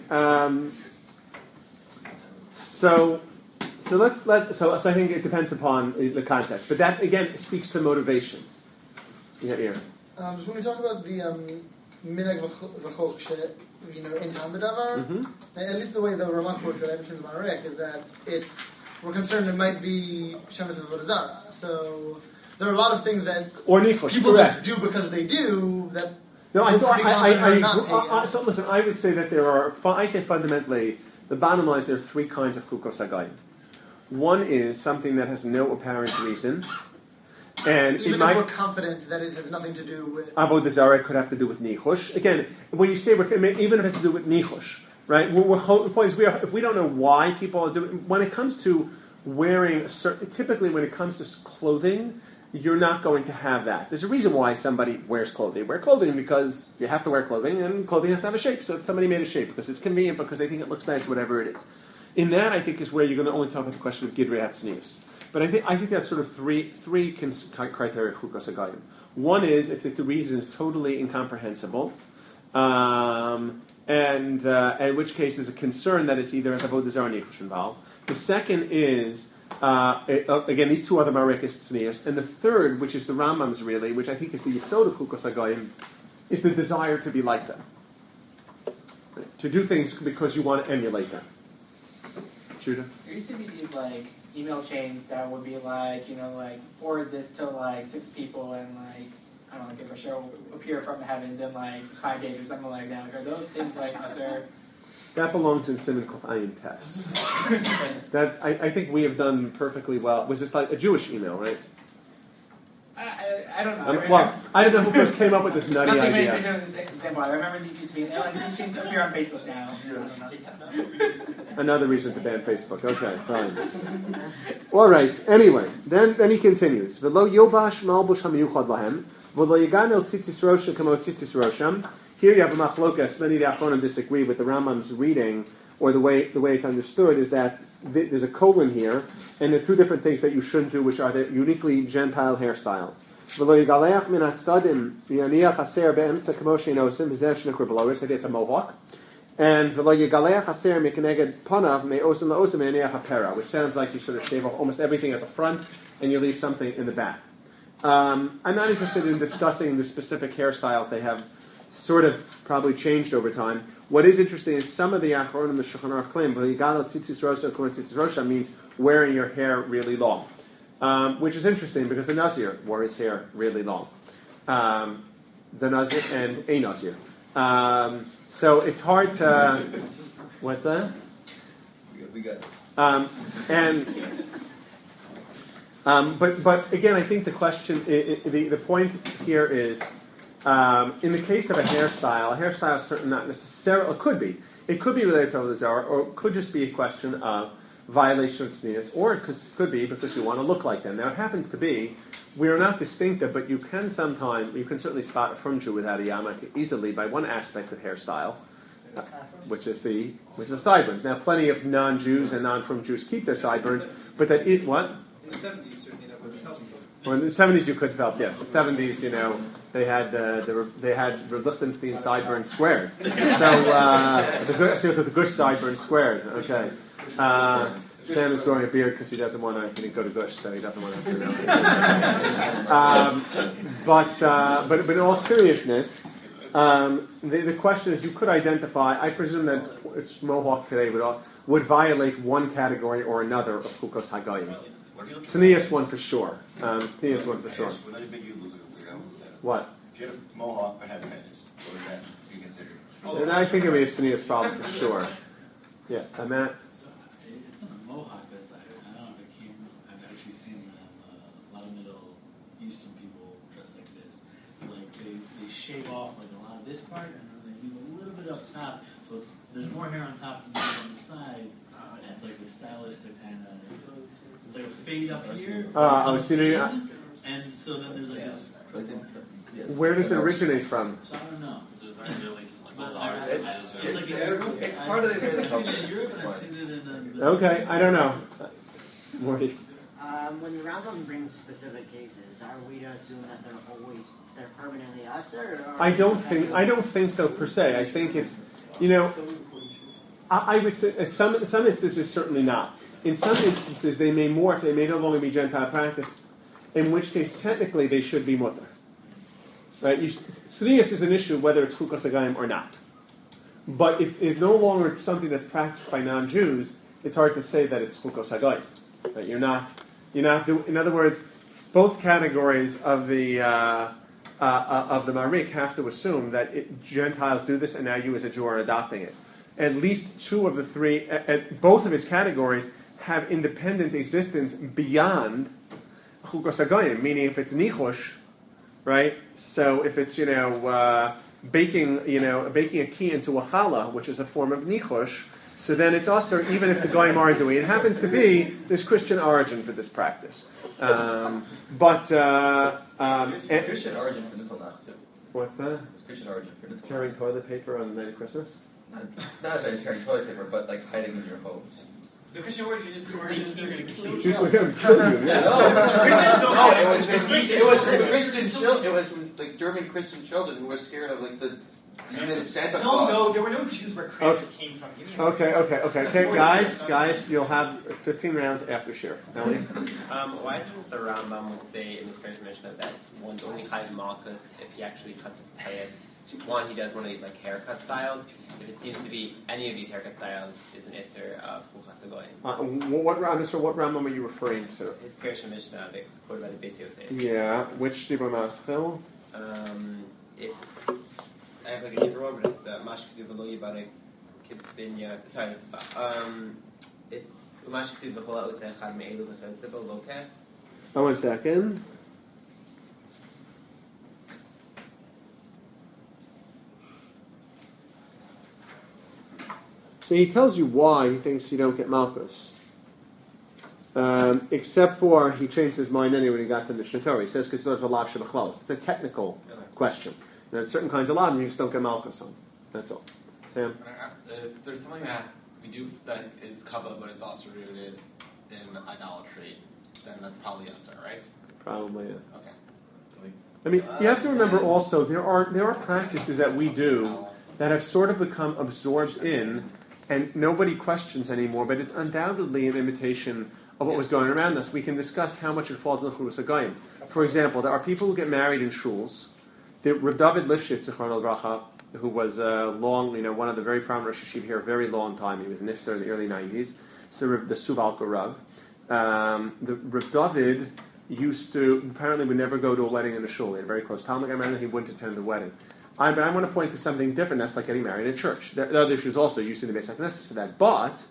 so I think it depends upon the context, but that again speaks to motivation. Yeah, here. So when we talk about the minhag v'chok, in Tam B'davar, at least the way the Rama quotes it, I mentioned the Marek, is that we're concerned it might be Shemes of Avodah Zarah. So there are a lot of things that people just do because they do that. No, so listen, I would say that there are. I say fundamentally, the bottom line is there are three kinds of chukos hagayim. One is something that has no apparent reason. And even if we're confident that it has nothing to do with Avodah Zarah, it could have to do with nichush. Again, when you say even if it has to do with nichush, right? The point is, if we don't know why people are doing, when it comes to wearing typically when it comes to clothing, you're not going to have that. There's a reason why somebody wears clothing. They wear clothing because you have to wear clothing, and clothing has to have a shape. So somebody made a shape because it's convenient, because they think it looks nice, whatever it is. In that, I think, is where you're going to only talk about the question of Gidrei Hatznius. But I think that's sort of three criteria chukos hagayim. One is if the reason is totally incomprehensible, and in which case there's a concern that it's either as avodah zarah or nichush involved. The second is again these two other marikas tznius, and the third, which is the Rambam's really, which I think is the yesod of chukos hagayim, is the desire to be like them, to do things because you want to emulate them. Judah? There used to be these email chains that would be forward this to 6 people and I don't know, if a show will appear from the heavens in 5 days or something like that. Are those things usher? That belongs in Siman Kuf Ayin Tes. I think we have done perfectly well. Was this a Jewish email, right? I don't know. I don't know who first came up with this nutty idea. Example. I remember these used to be, these things appear on Facebook now. I don't know. Another reason to ban Facebook. Okay, fine. All right. Anyway, then he continues. V'lo yobash malbush hamiyuchad lahem, v'lo yagano tzitzis rosha kamo tzitzis rosham. Here you have a machlokas. Many of the Achronim disagree with the Rambam's reading, or the way it's understood is that there's a colon here, and there are 2 different things that you shouldn't do, which are the uniquely Gentile hairstyles. It's a mohawk. And which sounds like you sort of shave off almost everything at the front, and you leave something in the back. I'm not interested in discussing the specific hairstyles. They have sort of probably changed over time. What is interesting is some of the Achronim, the Shulchan Aruch claim, tzitzis rosha means wearing your hair really long, which is interesting because the Nazir wore his hair really long. The Nazir and a Nazir. So it's hard to... What's that? We got But again, I think the question, the point here is, in the case of a hairstyle is certainly not necessarily, it could be related to Avodah Zarah, or it could just be a question of violation of tznius, or it could be because you want to look like them. Now, it happens to be, we are not distinctive, but you can certainly spot a frum Jew without a yarmulke easily by one aspect of hairstyle, which is the sideburns. Now, plenty of non-Jews and non-frum Jews keep their sideburns, but what? In the 70s, certainly that would have helped. Well, in the 70s you could felt, yes. The 70s, they had Rav Lichtenstein sideburns squared. So the Gush sideburns squared. Okay. Sam is growing a beard because he doesn't want to go to Gush, so he doesn't want to have to know. But in all seriousness, the question is, you could identify. I presume that it's Mohawk today would violate one category or another of Chukos Hagayim. Tznius one for sure. Tznius one for sure. What? If you had a Mohawk but had pennies, what would that be considered? And I think it would be a Tznius problem for sure. Yeah, Matt? So, it's not a Mohawk, but I don't know if I've actually seen a lot of Middle Eastern people dressed like this. Like, they shave off like a lot of this part, and then they leave a little bit up top, so there's more hair on top than on the sides, and it's like a stylistic kind of, it's like a fade up here, and so then there's like this. Where does it originate from? So I don't know. It's part of the. I've seen it in Europe and I've seen it in. Okay, I don't know. Morty. When the Rambam brings specific cases, are we to assume that they're permanently usher? I don't think so per se. I think it, I would say in some instances certainly not. In some instances they may morph. They may no longer be Gentile practice. In which case, technically, they should be mutter. Right? Tznius is an issue whether it's chukos hagayim or not. But if no longer it's something that's practiced by non-Jews, it's hard to say that it's chukos hagayim. Right? You're not. In other words, both categories of the Marik have to assume that Gentiles do this, and now you as a Jew are adopting it. At least two of the three, both of his categories have independent existence beyond chukos hagayim, meaning if it's nichush, right? So if it's baking a key into a challah, which is a form of nichush, so then it's also, even if the goyim are doing it, happens to be there's Christian origin for this practice. Christian origin for Nicholas too. What's that? It's Christian origin for Nicholas. Tearing toilet paper on the night of Christmas? Not necessarily tearing toilet paper, but like hiding in your homes. The Christian origin is the origin they're going to kill you. Jews were going to kill you. Yeah. It was from Christian children. It was from like German Christian children who were scared of like the unit Santa Claus. No, there were no Jews where Krampus came from. Okay, guys, you'll have 15 rounds after share. Ellie? Why isn't the Rambam would say in this Mishnah that one's only chayv malchus if he actually cuts his payas? One, he does one of these like haircut styles. If it seems to be any of these haircut styles is an isser of chukas hagoyim. What Rambam are you referring to? His Pirush Mishnah that's quoted by the Beis Yosef. Yeah, which Dibur Maschil? It's I have like a different one, but it's Mashktiv V'lo Yibarek Kibinya. Sorry, it's Mashktiv V'chola Oseh Chad Me'elu V'chayotze Bo Lokeh. Oh, 1 second. So he tells you why he thinks you don't get Malchus. Except for he changed his mind anyway when he got to the Mishnah Torah. He says because there's a lav shebachlos. It's a technical question. There's certain kinds of lav you just don't get Malchus on. That's all. Sam? If there's something that we do that is kavod but is also rooted in idolatry, then that's probably us, right? Probably, yeah. Okay. I mean, you have to remember also there are practices that we do that have sort of become absorbed in, and nobody questions anymore, but it's undoubtedly an imitation of what was going around us. We can discuss how much it falls in the Churus HaGoyim. For example, there are people who get married in shuls. Rav David Lifshitz, Zichron Bracha, who was one of the very prominent Rosh Hashiva here, a very long time. He was nifter in the early 90s. So the Suvalka Rav. The Rav David used to, apparently would never go to a wedding in a shul. He had a very close Talmud Gamar, he wouldn't attend the wedding. But I want to point to something different. That's like getting married in church. There are other issues also using the Beis HaKnesses for that. But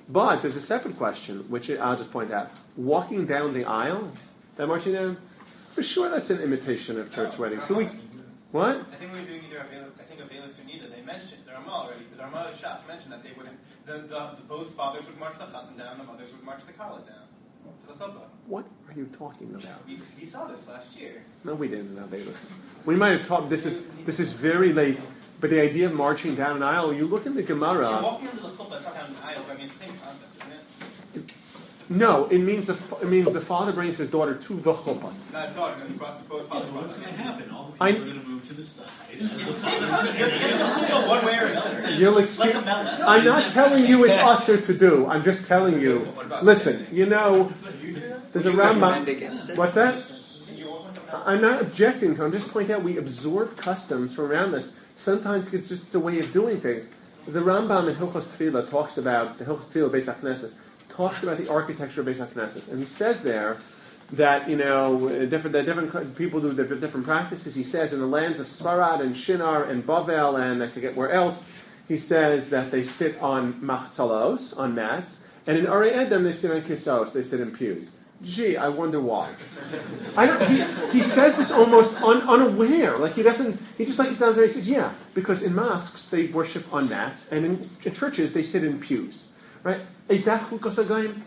But there's a separate question, which I'll just point out. Walking down the aisle, that marching down, for sure that's an imitation of church weddings. So what? I think we were doing either Avela Sunita. They mentioned the Ramah already, but the Ramah Shas mentioned that they would both fathers would march the chassan down, the mothers would march the kala down to the chuppah. What are you talking about? We saw this last year. No, we didn't in Avelis. We might have talked. This is very late. But the idea of marching down an aisle, you look in the Gemara. Yeah, walking under the chuppah is not down an aisle, but I mean it's the same concept, isn't it? No, it means the father brings his daughter to the chuppah. Not his daughter. No, he brought both fathers. What's going to happen? All the I- people are going to move to the side. You have to go one way or another. You'll excuse. I'm not telling you it's usher to do. I'm just telling you. Listen, there's a Rambam. What's that? I'm not objecting to. I'm just pointing out we absorb customs from around us. Sometimes it's just a way of doing things. The Rambam in Hilchos Tefillah talks about the Hilchos Tefillah Beis HaKnesses, talks about the architecture of Beis HaKnesses, and he says there that different people do different practices. He says in the lands of Sfarad and Shinar and Bavel and I forget where else, he says that they sit on machzalos, on mats, and in Arei Edom they sit on kisos, they sit in pews. Gee, I wonder why. He says this almost unaware. Like he just like down there. He says, yeah, because in mosques they worship on mats, and in churches they sit in pews. Right? Is that chukos hagayim?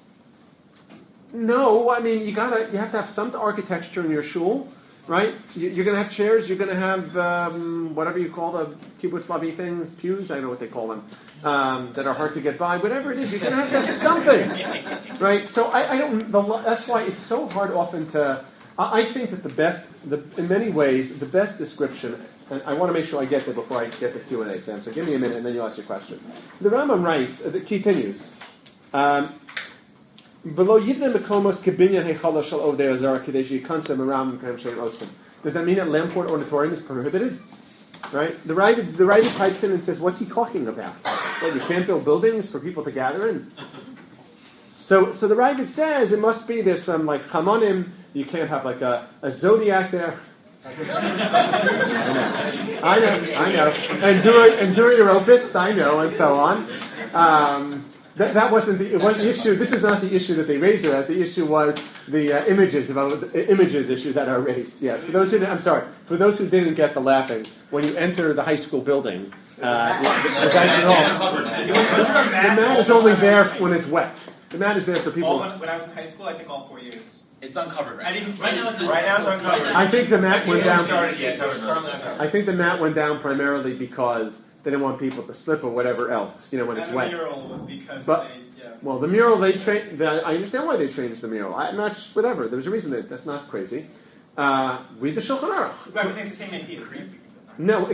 No, I mean you have to have some architecture in your shul, right? You're going to have chairs. You're going to have whatever you call the kibbutz lavi things, pews. I don't know what they call them. That are hard to get by, whatever it is, you're going to have something, right? So I don't. That's why it's so hard often to. I think that in many ways, the best description, and I want to make sure I get there before I get the Q&A, Sam. So give me a minute, and then you'll ask your question. The Rambam writes, continues. Below Yivnei Mekomos Kebinyan Heichal Shel Ovdei Azara Kadesh Yikansem Aram Kaim Shem Osim. Does that mean that Lamport Auditorium is prohibited? Right? The Ravid pipes in and says, what's he talking about? Well, you can't build buildings for people to gather in? So the Ravid says it must be there's some like chamonim, you can't have like a zodiac there. I know. And during Europus, I know, and so on. That wasn't the issue. This is not the issue that they raised it at. The issue was the images issue that are raised. Yes, for those who didn't get the laughing, when you enter the high school building, the mat is only there when it's wet. The mat is there so people. When I was in high school, I think all 4 years. It's uncovered right I didn't see Right now it's uncovered. I think the mat went down. I think the mat went down primarily because they didn't want people to slip or whatever else, when it's wet. The mural was because Well, the mural, I understand why they changed the mural. Whatever. There's a reason that's not crazy. Read the Shulchan Aruch. Right, but it's the same idea. No,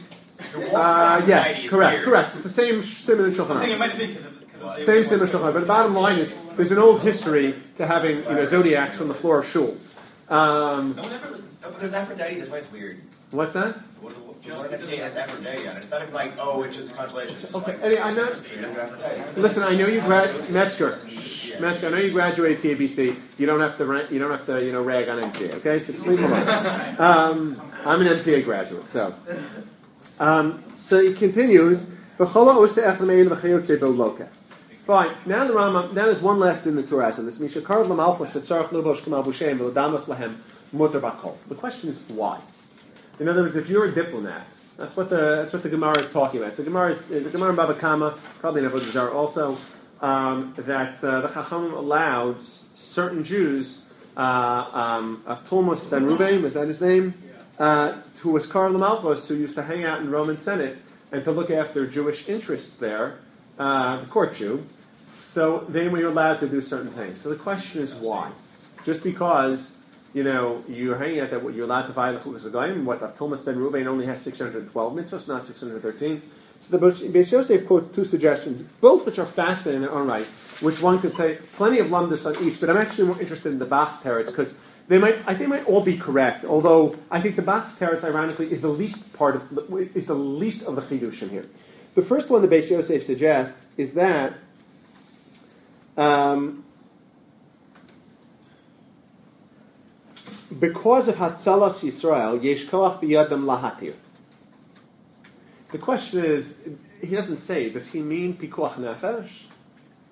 yes, correct. It's the same simon in Shulchan Aruch. It might have been because of Same simon in Shulchan Aruch. But the bottom line is, there's an old history to having zodiacs on the floor of shuls. No one ever listens. But there's Aphrodite, that's why it's weird. What's that? Just because it has Aphrodite on it. It's not even like, it's just a constellation. It's just okay, anyway, I'm not. Listen, I know you Metzger, I know you graduated TABC. You don't have to rag on MTA. Okay, so leave alone. I'm an MTA graduate, so. So he continues. Fine. Now the Rambam. Now there's one last thing the Torah says. This Mishakar l'malchus v'tzarach l'bosh k'mal v'shem v'l'damos lahem mutar bakol. The question is why. In other words, if you're a diplomat, that's what the Gemara is talking about. So the Gemara in Baba Kama, probably in Avodah Zarah also, that the Chachamim allowed certain Jews, Tulmus ben Ruvain, was that his name? Who was Karl Malchus, who used to hang out in Roman Senate and to look after Jewish interests there, the court Jew. So they were allowed to do certain things. So the question is why? Just because you're hanging out that you're allowed to violate Chukas Hagayim. What Tulmus ben Ruvain only has 612 mitzvahs, not 613. So the Beis Yosef quotes two suggestions, both which are fascinating in their own right. Which one could say plenty of lumdus on each, but I'm actually more interested in the Bach's teretz because they might all be correct. Although I think the Bach's teretz, ironically, is the least of the chidushim here. The first one the Beis Yosef suggests is that. Because of Hatzalas Yisrael, Yesh Koach B'Yadam Lahatir. The question is, he doesn't say, does he mean Pikuach Nefesh?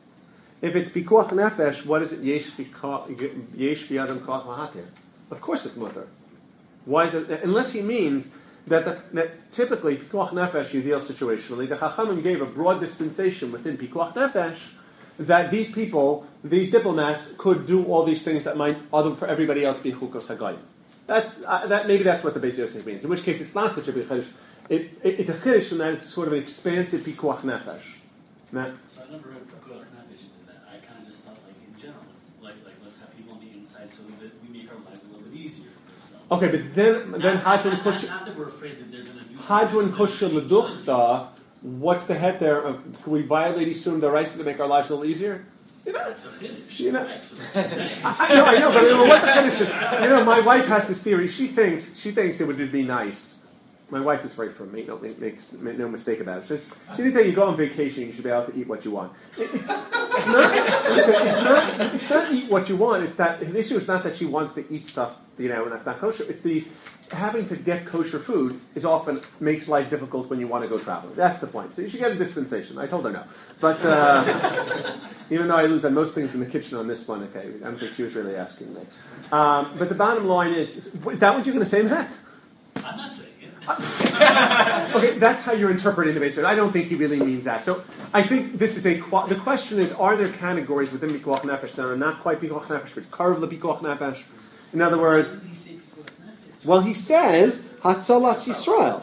If it's pikuach nefesh, what is it? Yesh biyadam koach lahatir. Of course it's mutter. Why is it? Unless he means that typically pikuach nefesh you deal situationally. The Chachamim gave a broad dispensation within pikuach nefesh that these people, these diplomats, could do all these things that might for everybody else be chukos hagayim. Maybe that's what the Beis Yosef means. In which case, it's not such a big chiddush. It's a chiddush in that it's sort of an expansive pikuach nefesh. Matt? So I never read pikuach nefesh into that. I kind of just thought, like in general, let's have people on the inside so that we make our lives a little bit easier for ourselves. Okay, but then Hajwan Kush. Not that we're afraid that they're going to do Hajwan Kusha Leduchta. What's the head there? Can we violate Isum the rights to make our lives a little easier? That's a chiddush. I know, but what's the chiddush? My wife has this theory. She thinks it would be nice. My wife is right from me. Make no mistake about it. She thinks that you go on vacation, you should be able to eat what you want. It's not eat what you want. It's that the issue is not that she wants to eat stuff, and that's not kosher. It's the having to get kosher food is often makes life difficult when you want to go traveling. That's the point. So you should get a dispensation. I told her no, but even though I lose on most things in the kitchen on this one, okay, I don't think she was really asking me. But the bottom line is that what you're going to say, Matt? I'm not saying it. Okay, that's how you're interpreting the basic. I don't think he really means that. So I think this is the question is, are there categories within Pikuach Nefesh that are not quite Pikuach Nefesh, but Karv le Pikuach Nefesh? In other words, well, he says Hatzalas Yisrael.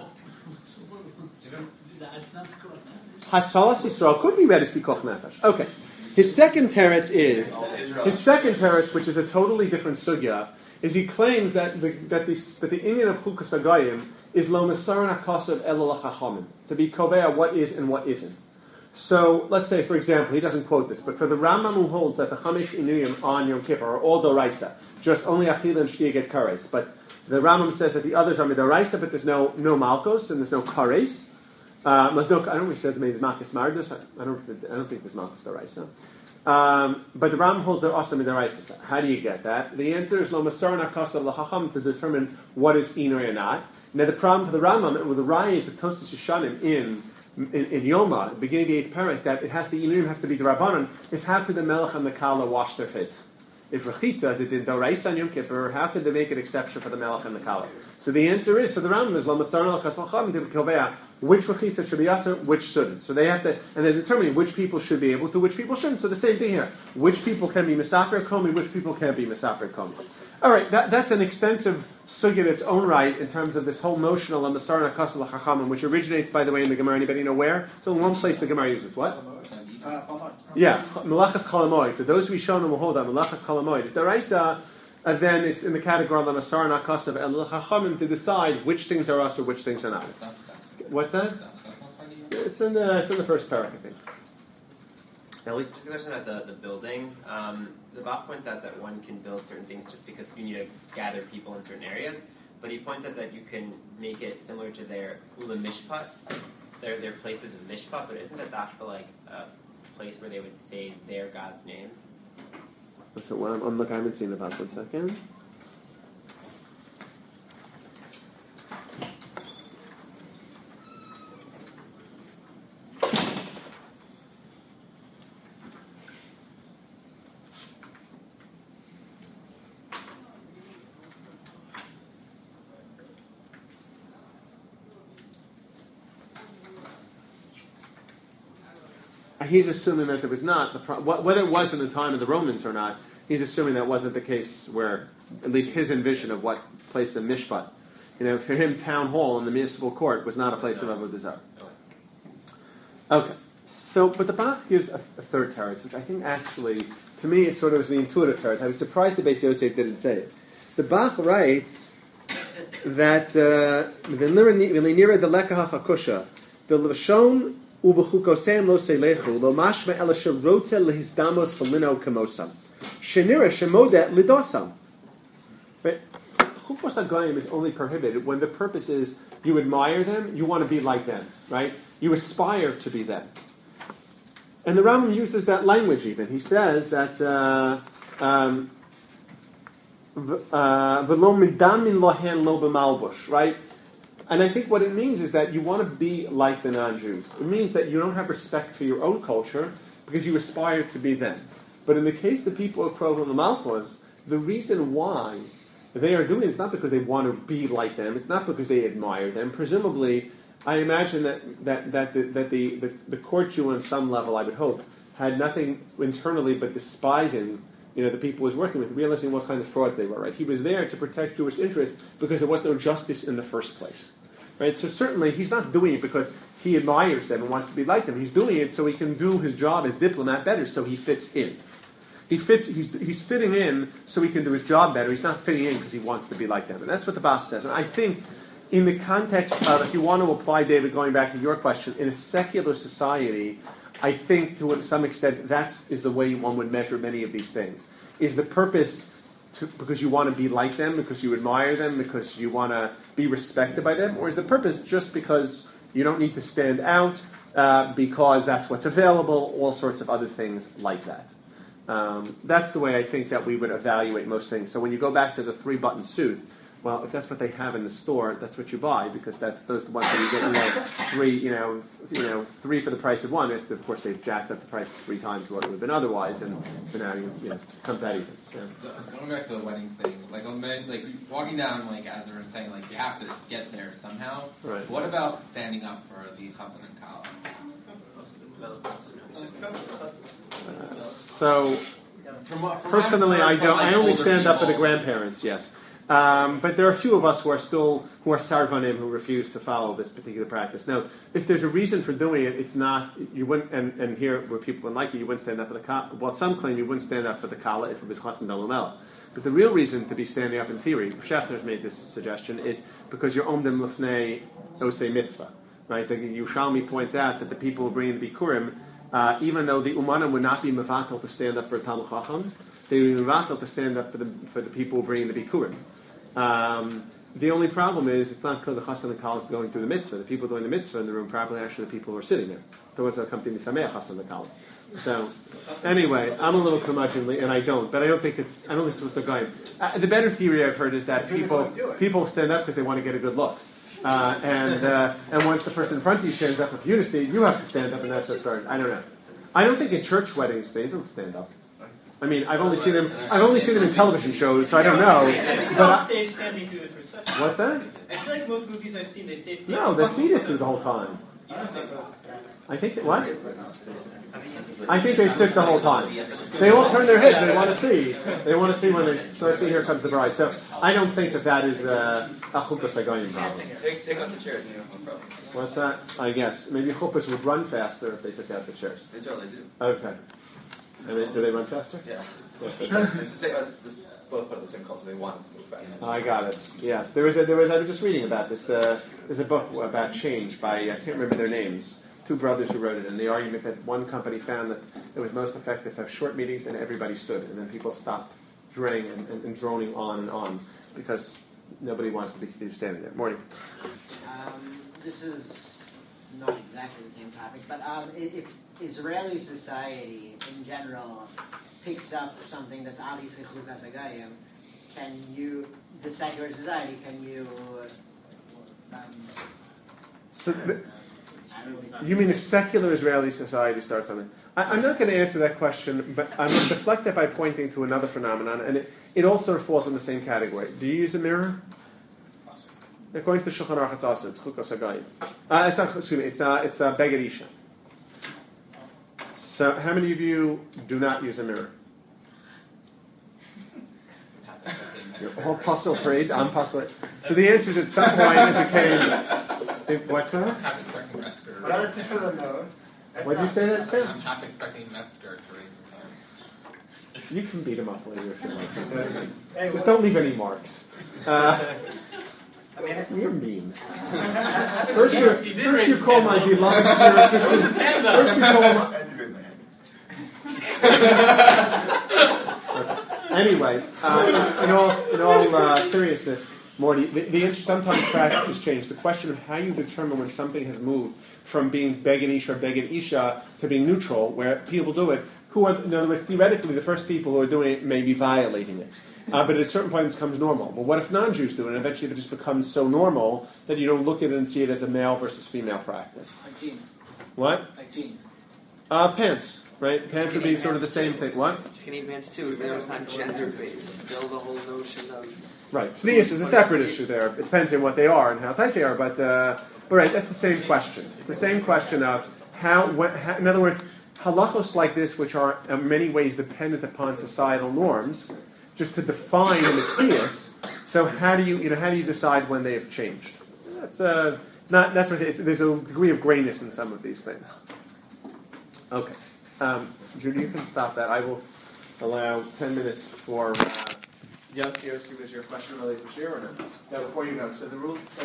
Hatzalas Yisrael could be read as Pikuach Nefesh. Okay. His second teretz, which is a totally different sugya, is he claims that the inyan of Chukas Hagayim is lo mesaran hakasav elo lachachamim, to be kovea what is and what isn't. So let's say, for example, he doesn't quote this, but for the Rambam who holds that the Chamesh Inuyim on Yom Kippur are all doraisa, just only achila and shtia get kares, but the Rambam says that the others are midoraisa, but there's no malkos and there's no kares. I don't know if he says maybe malchus mardus. I don't think there's malchus doraisa. But the Rambam holds they're also midoraisa. How do you get that? The answer is lo masaran hakasav lachacham, to determine what is inoy or not. Now the problem for the Rambam with the Raya is the Tosas Yishanim in Yoma, beginning of the 8th parak, that it has the Inurim have to be the Rabbanon, is how could the Melech and the Kala wash their face? If Rechitza, as it did Doraisa on Yom Kippur, how could they make an exception for the Melech and the Kala? So the answer is, for the Rambam, is Lo Masaran al-Kasalcham to Kovea, which Rechitza should be Yasser, which shouldn't. So they have to, and they're determining which people should be able to, which people shouldn't. So the same thing here. Which people can be Mesaper Komi, which people can't be Mesaper Komi. All right, that's an extensive sugya in its own right in terms of this whole notion of Masarna Kasal Chachamim, which originates, by the way, in the Gemara. Anybody know where? So in one place the Gemara uses what? Yeah, Melachas Chalamoid. For those who Rishonim will hold that Melachas Chalamoid is deraisa, and then it's in the category of Masarna Kasav El Chachamim to decide which things are us or which things are not. What's that? It's in the first parak, I think. Ellie? Just a question about the building. The Bach points out that one can build certain things just because you need to gather people in certain areas, but he points out that you can make it similar to their Ula Mishpat, their places of Mishpat, but isn't that dashka like a place where they would say their God's names? So look, I haven't seen the Bach. 1 second. He's assuming that there was not, whether it was in the time of the Romans or not, he's assuming that wasn't the case where, at least his envision of what place the Mishpat. For him, town hall in the municipal court was not a place of Avodah Zarah. Okay, but the Bach gives a third teretz, which I think actually, to me, is sort of the intuitive teretz. I was surprised the Beis Yosef didn't say it. The Bach writes that the Lashon Ubechukosem lo selechu lo mashma ela sherotze lehisdamos felino kamosam shenira shemodet lidosam. But chukos hagoyim is only prohibited when the purpose is you admire them, you want to be like them, right? You aspire to be them. And the Rambam uses that language even. He says that v'lo midamin lohen lo b'malbush, right? And I think what it means is that you want to be like the non-Jews. It means that you don't have respect for your own culture, because you aspire to be them. But in the case of the people of Krov and the Malchus, the reason why they are doing it is not because they want to be like them. It's not because they admire them. Presumably, I imagine that the court Jew on some level, I would hope, had nothing internally but despising the people he was working with, realizing what kind of frauds they were. Right? He was there to protect Jewish interests because there was no justice in the first place. Right? So certainly he's not doing it because he admires them and wants to be like them. He's doing it so he can do his job as diplomat better, so he fits in. He's fitting in so he can do his job better. He's not fitting in because he wants to be like them. And that's what the Bach says. And I think in the context of, if you want to apply, David, going back to your question, in a secular society, I think to some extent that is the way one would measure many of these things. Is the purpose because you want to be like them, because you admire them, because you want to be respected by them? Or is the purpose just because you don't need to stand out, because that's what's available, all sorts of other things like that? That's the way I think that we would evaluate most things. So when you go back to the 3-button suit, well, if that's what they have in the store, that's what you buy, because those are the ones that you get, three for the price of one. Of course, they've jacked up the price 3 times what it would have been otherwise, and so now it comes out even. So going back to the wedding thing, like walking down, as they were saying, you have to get there somehow. Right. What about standing up for the chassan and kala? So, personally, I only stand up for the grandparents. Yes. But there are a few of us who are sarvanim, who refuse to follow this particular practice. Now, if there's a reason for doing it, it's not, you wouldn't, and here where people would like it, you wouldn't stand up for the kala. Well, some claim you wouldn't stand up for the kala if it was chassan dalumel. But the real reason to be standing up in theory, Shechner's made this suggestion, is because you're omdim lefnei, so say mitzvah. Right? The Yerushalmi points out that the people who bring in the Bikurim, even though the Umanim would not be mevatel to stand up for a Talmud Chacham, they would be mevatel to stand up for the people who bring in the Bikurim. The only problem is it's not because the chassan and kala is going through the mitzvah. The people doing the mitzvah in the room probably actually the people who are sitting there. The ones that come to Misameh chassan and kala. So anyway, I'm a little curmudgeonly, and I don't think it's what's the guy. The better theory I've heard is that people stand up because they want to get a good look. And once the person in front of you stands up, if you to see, you have to stand up, and that's what started. I don't know. I don't think in church weddings they don't stand up. I mean, I've only seen them in television shows, so I don't know. But stay standing through the procession. What's that? I feel like most movies I've seen, they stay standing. No, they're seated through the whole time. I think what? I think they sit the whole time. They all turn their heads. They want to see. They want to see when they start seeing here comes the bride. So I don't think that is a chuppah sagoyim problem. Take out the chairs. You know, no problem. What's that? I guess maybe chuppahs would run faster if they took out the chairs. They certainly do. Okay. And do they run faster? Yeah. It's the same. It's both part of the same culture. They want it to move faster. I got it. Yes, there was. I was just reading about this. There's a book about change by I can't remember their names. 2 brothers who wrote it, and the argument that one company found that it was most effective to have short meetings and everybody stood, and then people stopped draying and droning on and on because nobody wanted to be standing there. Morning. This is not exactly the same topic, but if Israeli society in general picks up something that's obviously Chulukas Agayim, the secular society, You mean if secular Israeli society starts something? I'm not going to answer that question, but I'm going to deflect it by pointing to another phenomenon, and it also falls in the same category. Do you use a mirror? According to the Shulchan Aruch, it's also it's Chulukas Agayim. It's not. Excuse me. It's Beged Isha. So, how many of you do not use a mirror? You're all puzzle afraid. I'm puzzle. So the answer is at some point it became. What's that? What did you say that, Sam? I'm half expecting Metzger to raise his hand. You can beat him up later if you like. Just don't leave any marks. You're mean. First you call my beloved Sarah assistant. First you call my... Anyway, in all seriousness, Morty, the sometimes practices change. The question of how you determine when something has moved from being Beged Isha or Beged Isha to being neutral, where people do it, in other words, theoretically, the first people who are doing it may be violating it. But at a certain point, it becomes normal. Well, what if non-Jews do it? And eventually it just becomes so normal that you don't look at it and see it as a male versus female practice. Like jeans. What? Like jeans. Pants. right? Pants would be sort of the same thing. What? Skinny pants too, even though it's not gender-based. Still the whole notion of... Right. Sneas is a separate issue there. It depends on what they are and how tight they are, but right, that's the same question. It's the same question of how in other words, halachos like this, which are in many ways dependent upon societal norms, just to define a mitzias. So how do you decide when they have changed? That's that's what there's a degree of grayness in some of these things. Okay, Judy, you can stop that. I will allow 10 minutes for. Yossi, was your question related to Shir or no? No, before you go. So the rule.